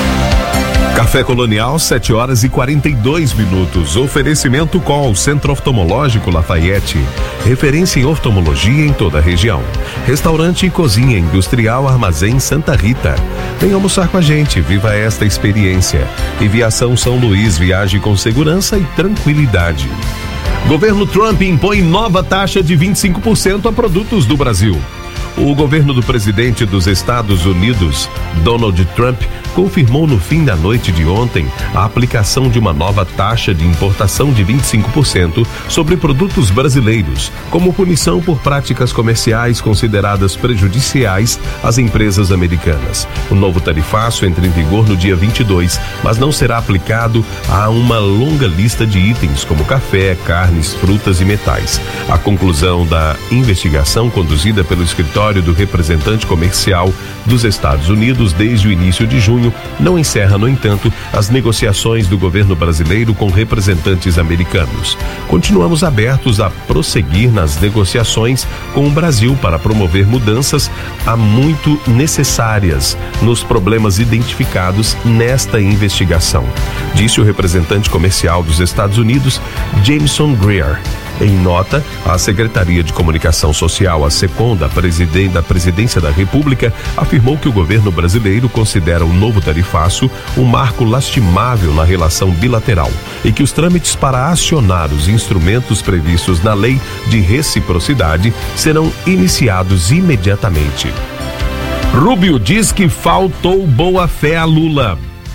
S1: Café Colonial, sete horas e quarenta e dois minutos. Oferecimento Col, Centro Oftalmológico Lafayette. Referência em oftalmologia em toda a região. Restaurante e cozinha industrial Armazém Santa Rita. Venha almoçar com a gente, viva esta experiência. E Viação São Luís, viaje com segurança e tranquilidade. Governo Trump impõe nova taxa de vinte e cinco por cento a produtos do Brasil. O governo do presidente dos Estados Unidos, Donald Trump, confirmou no fim da noite de ontem a aplicação de uma nova taxa de importação de vinte e cinco por cento sobre produtos brasileiros, como punição por práticas comerciais consideradas prejudiciais às empresas americanas. O novo tarifaço entra em vigor no dia vinte e dois, mas não será aplicado a uma longa lista de itens como café, carnes, frutas e metais. A conclusão da investigação conduzida pelo escritório do representante comercial dos Estados Unidos desde o início de junho não encerra, no entanto, as negociações do governo brasileiro com representantes americanos. Continuamos abertos a prosseguir nas negociações com o Brasil para promover mudanças há muito necessárias nos problemas identificados nesta investigação, disse o representante comercial dos Estados Unidos, Jameson Greer. Em nota, a Secretaria de Comunicação Social, a SECOM, da, presiden- da Presidência da República, afirmou que o governo brasileiro considera o novo tarifaço um marco lastimável na relação bilateral e que os trâmites para acionar os instrumentos previstos na Lei de Reciprocidade serão iniciados imediatamente. Rubio diz que faltou boa-fé a Lula.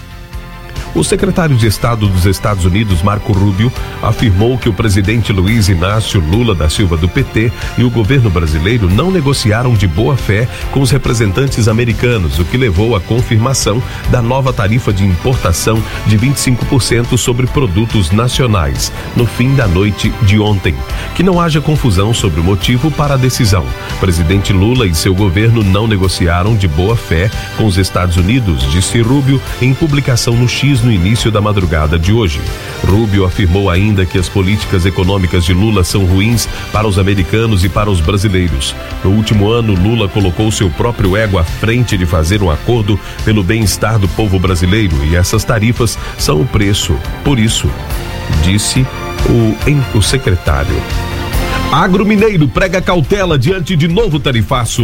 S1: O secretário de Estado dos Estados Unidos, Marco Rubio, afirmou que o presidente Luiz Inácio Lula da Silva do P T e o governo brasileiro não negociaram de boa fé com os representantes americanos, o que levou à confirmação da nova tarifa de importação de vinte e cinco por cento sobre produtos nacionais, no fim da noite de ontem. Que não haja confusão sobre o motivo para a decisão. Presidente Lula e seu governo não negociaram de boa fé com os Estados Unidos, disse Rubio em publicação no X no início da madrugada de hoje. Rubio afirmou ainda que as políticas econômicas de Lula são ruins para os americanos e para os brasileiros. No último ano, Lula colocou seu próprio ego à frente de fazer um acordo pelo bem-estar do povo brasileiro e essas tarifas são o preço. Por isso, disse o, em, o secretário. Agro Mineiro prega cautela diante de novo tarifaço.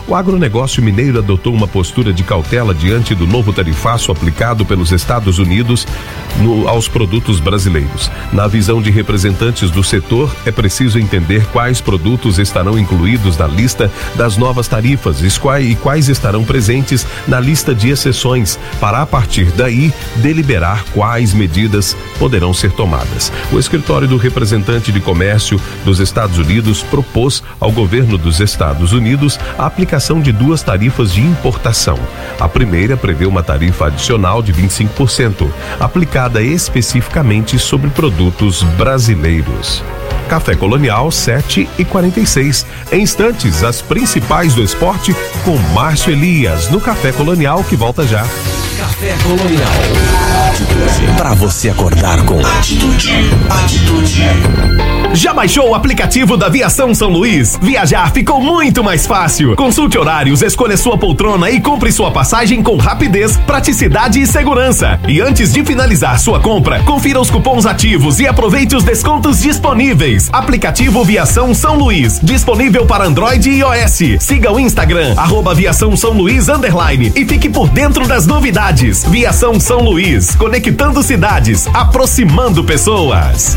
S1: o agronegócio mineiro adotou uma postura de cautela diante do novo tarifaço aplicado pelos Estados Unidos no, aos produtos brasileiros. Na visão de representantes do setor, é preciso entender quais produtos estarão incluídos na lista das novas tarifas e quais estarão presentes na lista de exceções, para a partir daí deliberar quais medidas poderão ser tomadas. O escritório do representante de comércio dos Estados Unidos propôs ao governo dos Estados Unidos a aplicação de duas tarifas de importação. A primeira prevê uma tarifa adicional de vinte e cinco por cento, aplicada especificamente sobre produtos brasileiros. Café Colonial sete e quarenta e seis. Em instantes, as principais do esporte com Márcio Elias no Café Colonial, que volta já.
S2: Café Colonial. Para você acordar com atitude. Atitude.
S6: Já baixou o aplicativo da Aviação São Luís? Viajar ficou muito mais fácil. Consulte horários, escolha sua poltrona e compre sua passagem com rapidez, praticidade e segurança. E antes de finalizar sua compra, confira os cupons ativos e aproveite os descontos disponíveis. Aplicativo Aviação São Luís, disponível para Android e iOS. Siga o Instagram, arroba Aviação São Luís underline, e fique por dentro das novidades. Viação São Luís, conectando cidades, aproximando pessoas.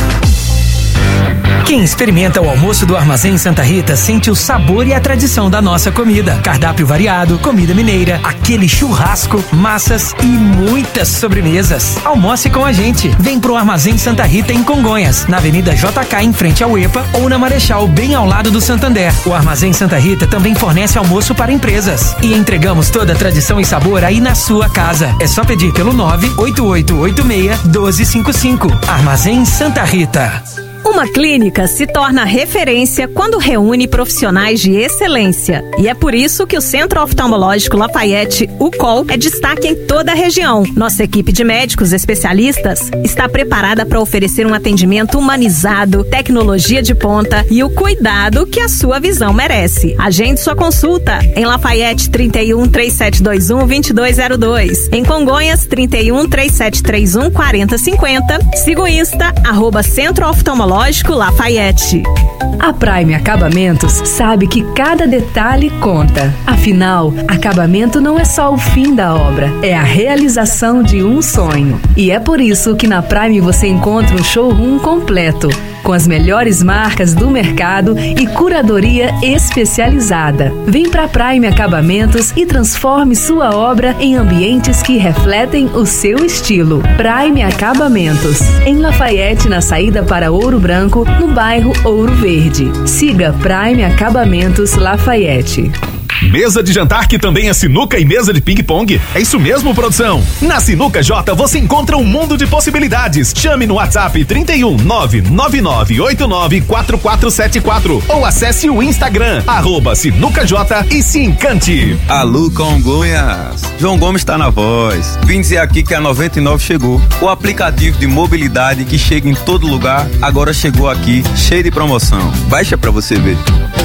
S7: Quem experimenta o almoço do Armazém Santa Rita sente o sabor e a tradição da nossa comida. Cardápio variado, comida mineira, aquele churrasco, massas e muitas sobremesas. Almoce com a gente. Vem pro Armazém Santa Rita em Congonhas, na Avenida J K em frente ao EPA ou na Marechal, bem ao lado do Santander. O Armazém Santa Rita também fornece almoço para empresas. E entregamos toda a tradição e sabor aí na sua casa. É só pedir pelo nove oito oito oito seis um dois cinco cinco. Armazém Santa Rita.
S5: Uma clínica se torna referência quando reúne profissionais de excelência. E é por isso que o Centro Oftalmológico Lafayette, o C O L, é destaque em toda a região. Nossa equipe de médicos especialistas está preparada para oferecer um atendimento humanizado, tecnologia de ponta e o cuidado que a sua visão merece. Agende sua consulta em Lafayette trinta e um, três sete dois um, dois dois zero dois. Em Congonhas trinta e um, três sete três um, quatro zero cinco zero. Siga o Insta, arroba Centro Oftalmológico Lafayette.
S13: A Prime Acabamentos sabe que cada detalhe conta. Afinal, acabamento não é só o fim da obra, é a realização de um sonho. E é por isso que na Prime você encontra um showroom completo, com as melhores marcas do mercado e curadoria especializada. Vem pra Prime Acabamentos e transforme sua obra em ambientes que refletem o seu estilo. Prime Acabamentos, em Lafayette, na saída para Ouro Branco, no bairro Ouro Verde. Siga Prime Acabamentos Lafayette.
S6: Mesa de jantar que também é sinuca e mesa de ping-pong? É isso mesmo, produção? Na Sinuca J você encontra um mundo de possibilidades. Chame no WhatsApp trinta e um, nove nove nove oito nove quatro quatro sete quatro ou acesse o Instagram, arroba Sinuca J e se encante.
S14: Alô, Congonhas. João Gomes está na voz. Vim dizer aqui que a noventa e nove chegou. O aplicativo de mobilidade que chega em todo lugar, agora chegou aqui, cheio de promoção. Baixa pra você ver.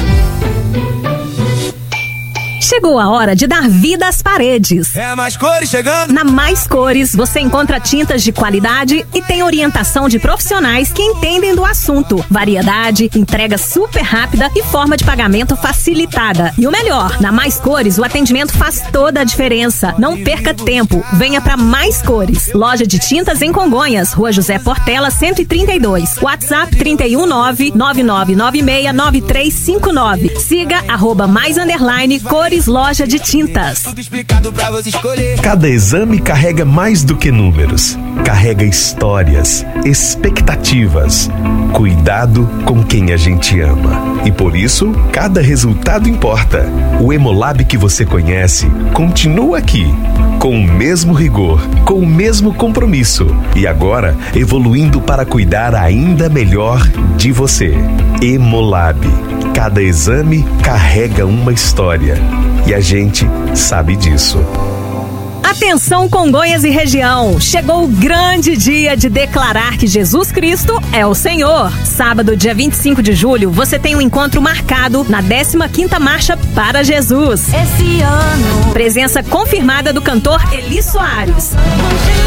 S5: Chegou a hora de dar vida às paredes.
S2: É a Mais Cores chegando.
S5: Na Mais Cores, você encontra tintas de qualidade e tem orientação de profissionais que entendem do assunto. Variedade, entrega super rápida e forma de pagamento facilitada. E o melhor, na Mais Cores, o atendimento faz toda a diferença. Não perca tempo. Venha pra Mais Cores. Loja de tintas em Congonhas, Rua José Portela, cento e trinta e dois. WhatsApp trinta e um, nove nove nove nove seis nove três cinco nove. Siga arroba mais underline Cores Loja de Tintas.
S1: Cada exame carrega mais do que números. Carrega histórias, expectativas, cuidado com quem a gente ama. E por isso, cada resultado importa. O Hemolab que você conhece continua aqui, com o mesmo rigor, com o mesmo compromisso. E agora, evoluindo para cuidar ainda melhor de você. Hemolab. Cada exame carrega uma história. E a gente sabe disso.
S5: Atenção, Congonhas e região! Chegou o grande dia de declarar que Jesus Cristo é o Senhor. Sábado, dia vinte e cinco de julho, você tem um encontro marcado na décima quinta Marcha para Jesus.
S3: Esse ano.
S5: Presença confirmada do cantor Eli Soares.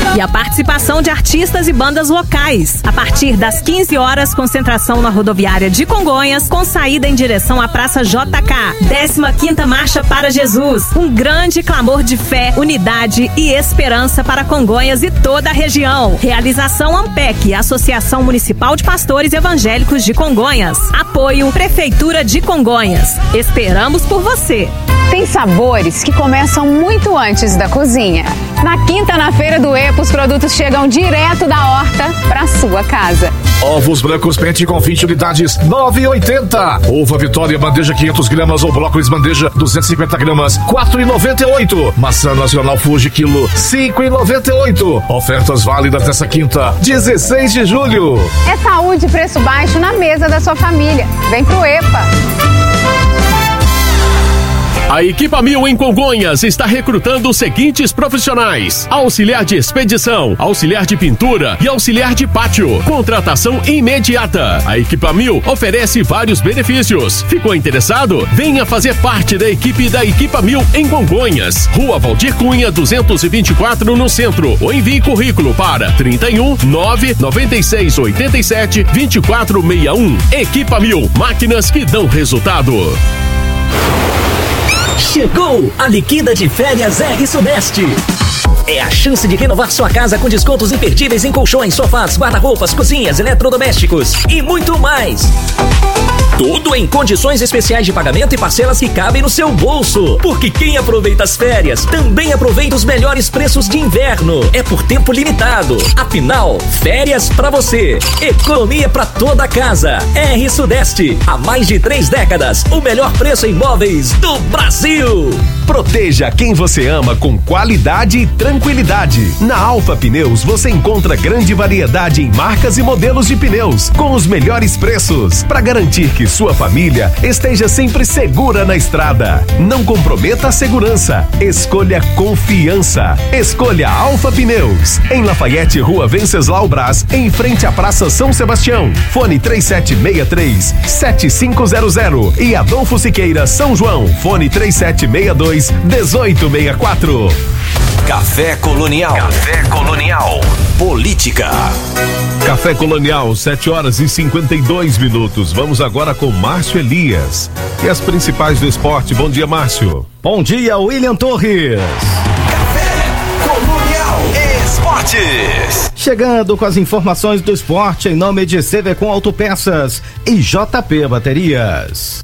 S5: E a participação de artistas e bandas locais. A partir das quinze horas, concentração na rodoviária de Congonhas, com saída em direção à Praça J K. décima quinta Marcha para Jesus. Um grande clamor de fé, unidade e esperança para Congonhas e toda a região. Realização AMPEC, Associação Municipal de Pastores Evangélicos de Congonhas. Apoio Prefeitura de Congonhas. Esperamos por você.
S15: Tem sabores que começam muito antes da cozinha. Na quinta, na Feira do Epo, os produtos chegam direto da horta para sua casa.
S16: Ovos brancos pente com vinte unidades, nove reais e oitenta centavos. Uva Vitória bandeja quinhentas gramas ou brócolis bandeja duzentas e cinquenta gramas, quatro reais e noventa e oito centavos. Maçã nacional Fuji quilo, cinco reais e noventa e oito centavos. Ofertas válidas nesta quinta, dezesseis de julho.
S15: É saúde e preço baixo na mesa da sua família. Vem pro EPA.
S11: A Equipa Mil em Congonhas está recrutando os seguintes profissionais: auxiliar de expedição, auxiliar de pintura e auxiliar de pátio. Contratação imediata. A Equipa Mil oferece vários benefícios. Ficou interessado? Venha fazer parte da equipe da Equipa Mil em Congonhas. Rua Valdir Cunha, duzentos e vinte e quatro, no centro. Ou envie currículo para trinta e um, nove, noventa e seis, oitenta e sete, vinte e quatro sessenta e um. Equipa Mil, máquinas que dão resultado.
S17: Chegou a Liquida de Férias R Sudeste. É a chance de renovar sua casa com descontos imperdíveis em colchões, sofás, guarda-roupas, cozinhas, eletrodomésticos e muito mais. Tudo em condições especiais de pagamento e parcelas que cabem no seu bolso. Porque quem aproveita as férias também aproveita os melhores preços de inverno. É por tempo limitado. Afinal, férias pra você. Economia pra toda a casa. R Sudeste. Há mais de três décadas, o melhor preço em imóveis do Brasil.
S6: Proteja quem você ama com qualidade e tranquilidade. Na Alfa Pneus você encontra grande variedade em marcas e modelos de pneus com os melhores preços para garantir que sua família esteja sempre segura na estrada. Não comprometa a segurança. Escolha confiança. Escolha Alfa Pneus. Em Lafayette, Rua Venceslau Brás, em frente à Praça São Sebastião. Fone três sete seis três, sete cinco zero zero e Adolfo Siqueira, São João. Fone três sete seis dois, um oito seis quatro.
S2: Café Colonial. Café Colonial. Política.
S1: Café Colonial, sete horas e cinquenta e dois minutos. Vamos agora com Márcio Elias e as principais do esporte. Bom dia, Márcio.
S4: Bom dia, William Torres.
S2: Café Colonial Esportes.
S4: Chegando com as informações do esporte em nome de C V Com Autopeças e J P Baterias.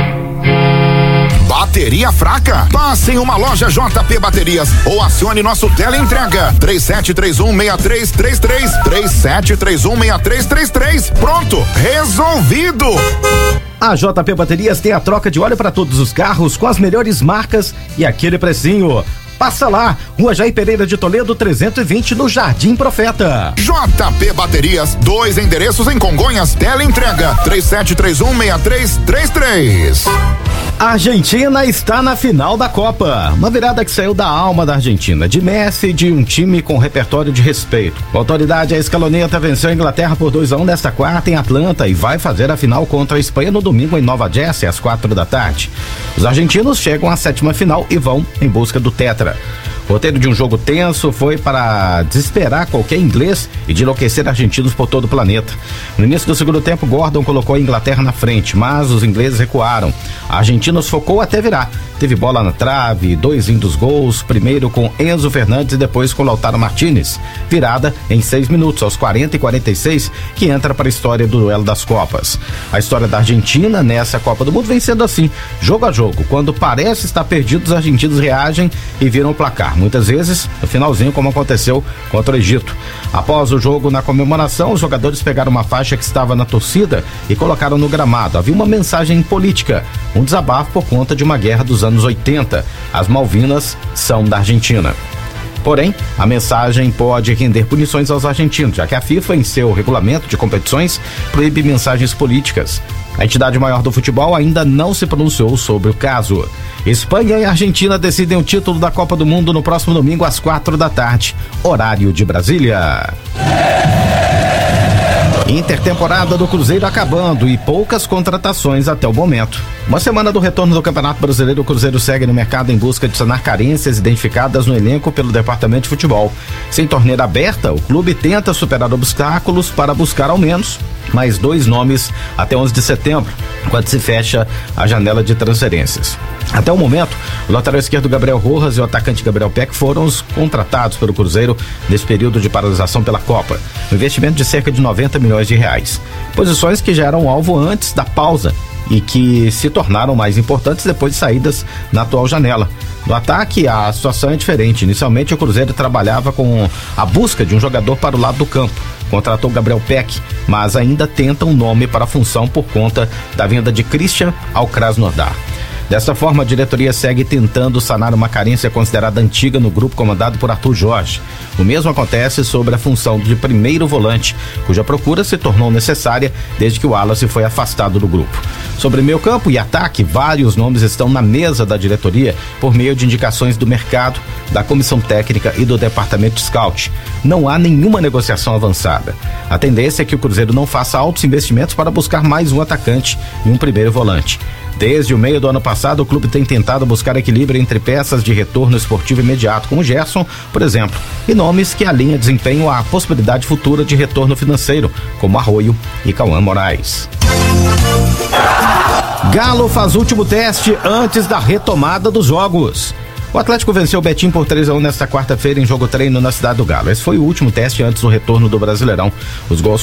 S20: Bateria fraca? Passe em uma loja J P Baterias ou acione nosso teleentrega três sete três um, seis três três três, três sete três um, seis três três três. Pronto, resolvido!
S4: A J P Baterias tem a troca de óleo para todos os carros com as melhores marcas e aquele precinho. Passa lá, Rua Jair Pereira de Toledo, trezentos e vinte, no Jardim Profeta.
S20: J P Baterias, dois endereços em Congonhas, teleentrega três sete três um, seis três três três.
S4: A Argentina está na final da Copa. Uma virada que saiu da alma da Argentina, de Messi e de um time com repertório de respeito. A autoridade, a escaloneta, venceu a Inglaterra por dois a um nesta quarta em Atlanta e vai fazer a final contra a Espanha no domingo em Nova Jersey, às quatro da tarde. Os argentinos chegam à sétima final e vão em busca do tetra. O roteiro de um jogo tenso foi para desesperar qualquer inglês e de enlouquecer argentinos por todo o planeta. No início do segundo tempo, Gordon colocou a Inglaterra na frente, mas os ingleses recuaram. A Argentina focou até virar. Teve bola na trave, dois lindos gols, primeiro com Enzo Fernandes e depois com Lautaro Martinez. Virada em seis minutos, aos quarenta e quarenta e seis, que entra para a história do duelo das Copas. A história da Argentina nessa Copa do Mundo vem sendo assim, jogo a jogo. Quando parece estar perdido, os argentinos reagem e viram o placar. Muitas vezes, no finalzinho, como aconteceu contra o Egito. Após o jogo, na comemoração, os jogadores pegaram uma faixa que estava na torcida e colocaram no gramado. Havia uma mensagem política, um desabafo por conta de uma guerra dos anos oitenta. As Malvinas são da Argentina. Porém, a mensagem pode render punições aos argentinos, já que a FIFA, em seu regulamento de competições, proíbe mensagens políticas. A entidade maior do futebol ainda não se pronunciou sobre o caso. Espanha e Argentina decidem o título da Copa do Mundo no próximo domingo às quatro da tarde, horário de Brasília. Intertemporada do Cruzeiro acabando e poucas contratações até o momento. Uma semana do retorno do Campeonato Brasileiro, o Cruzeiro segue no mercado em busca de sanar carências identificadas no elenco pelo Departamento de Futebol. Sem torneira aberta, o clube tenta superar obstáculos para buscar ao menos mais dois nomes até onze de setembro, quando se fecha a janela de transferências. Até o momento, o lateral esquerdo Gabriel Rojas e o atacante Gabriel Peck foram os contratados pelo Cruzeiro nesse período de paralisação pela Copa, um investimento de cerca de noventa milhões de reais. Posições que já eram alvo antes da pausa e que se tornaram mais importantes depois de saídas na atual janela. No ataque, a situação é diferente. Inicialmente, o Cruzeiro trabalhava com a busca de um jogador para o lado do campo. Contratou Gabriel Peck, mas ainda tenta um nome para a função por conta da vinda de Christian ao Krasnodar. Dessa forma, a diretoria segue tentando sanar uma carência considerada antiga no grupo comandado por Arthur Jorge. O mesmo acontece sobre a função de primeiro volante, cuja procura se tornou necessária desde que o Wallace foi afastado do grupo. Sobre meio campo e ataque, vários nomes estão na mesa da diretoria por meio de indicações do mercado, da comissão técnica e do departamento de scout. Não há nenhuma negociação avançada. A tendência é que o Cruzeiro não faça altos investimentos para buscar mais um atacante e um primeiro volante. Desde o meio do ano passado, o clube tem tentado buscar equilíbrio entre peças de retorno esportivo imediato, como Gerson, por exemplo, e nomes que alinham desempenho à possibilidade futura de retorno financeiro, como Arroio e Cauã Moraes. Galo faz último teste antes da retomada dos jogos. O Atlético venceu o Betim por três a um nesta quarta-feira em jogo treino na cidade do Galo. Esse foi o último teste antes do retorno do Brasileirão. Os gols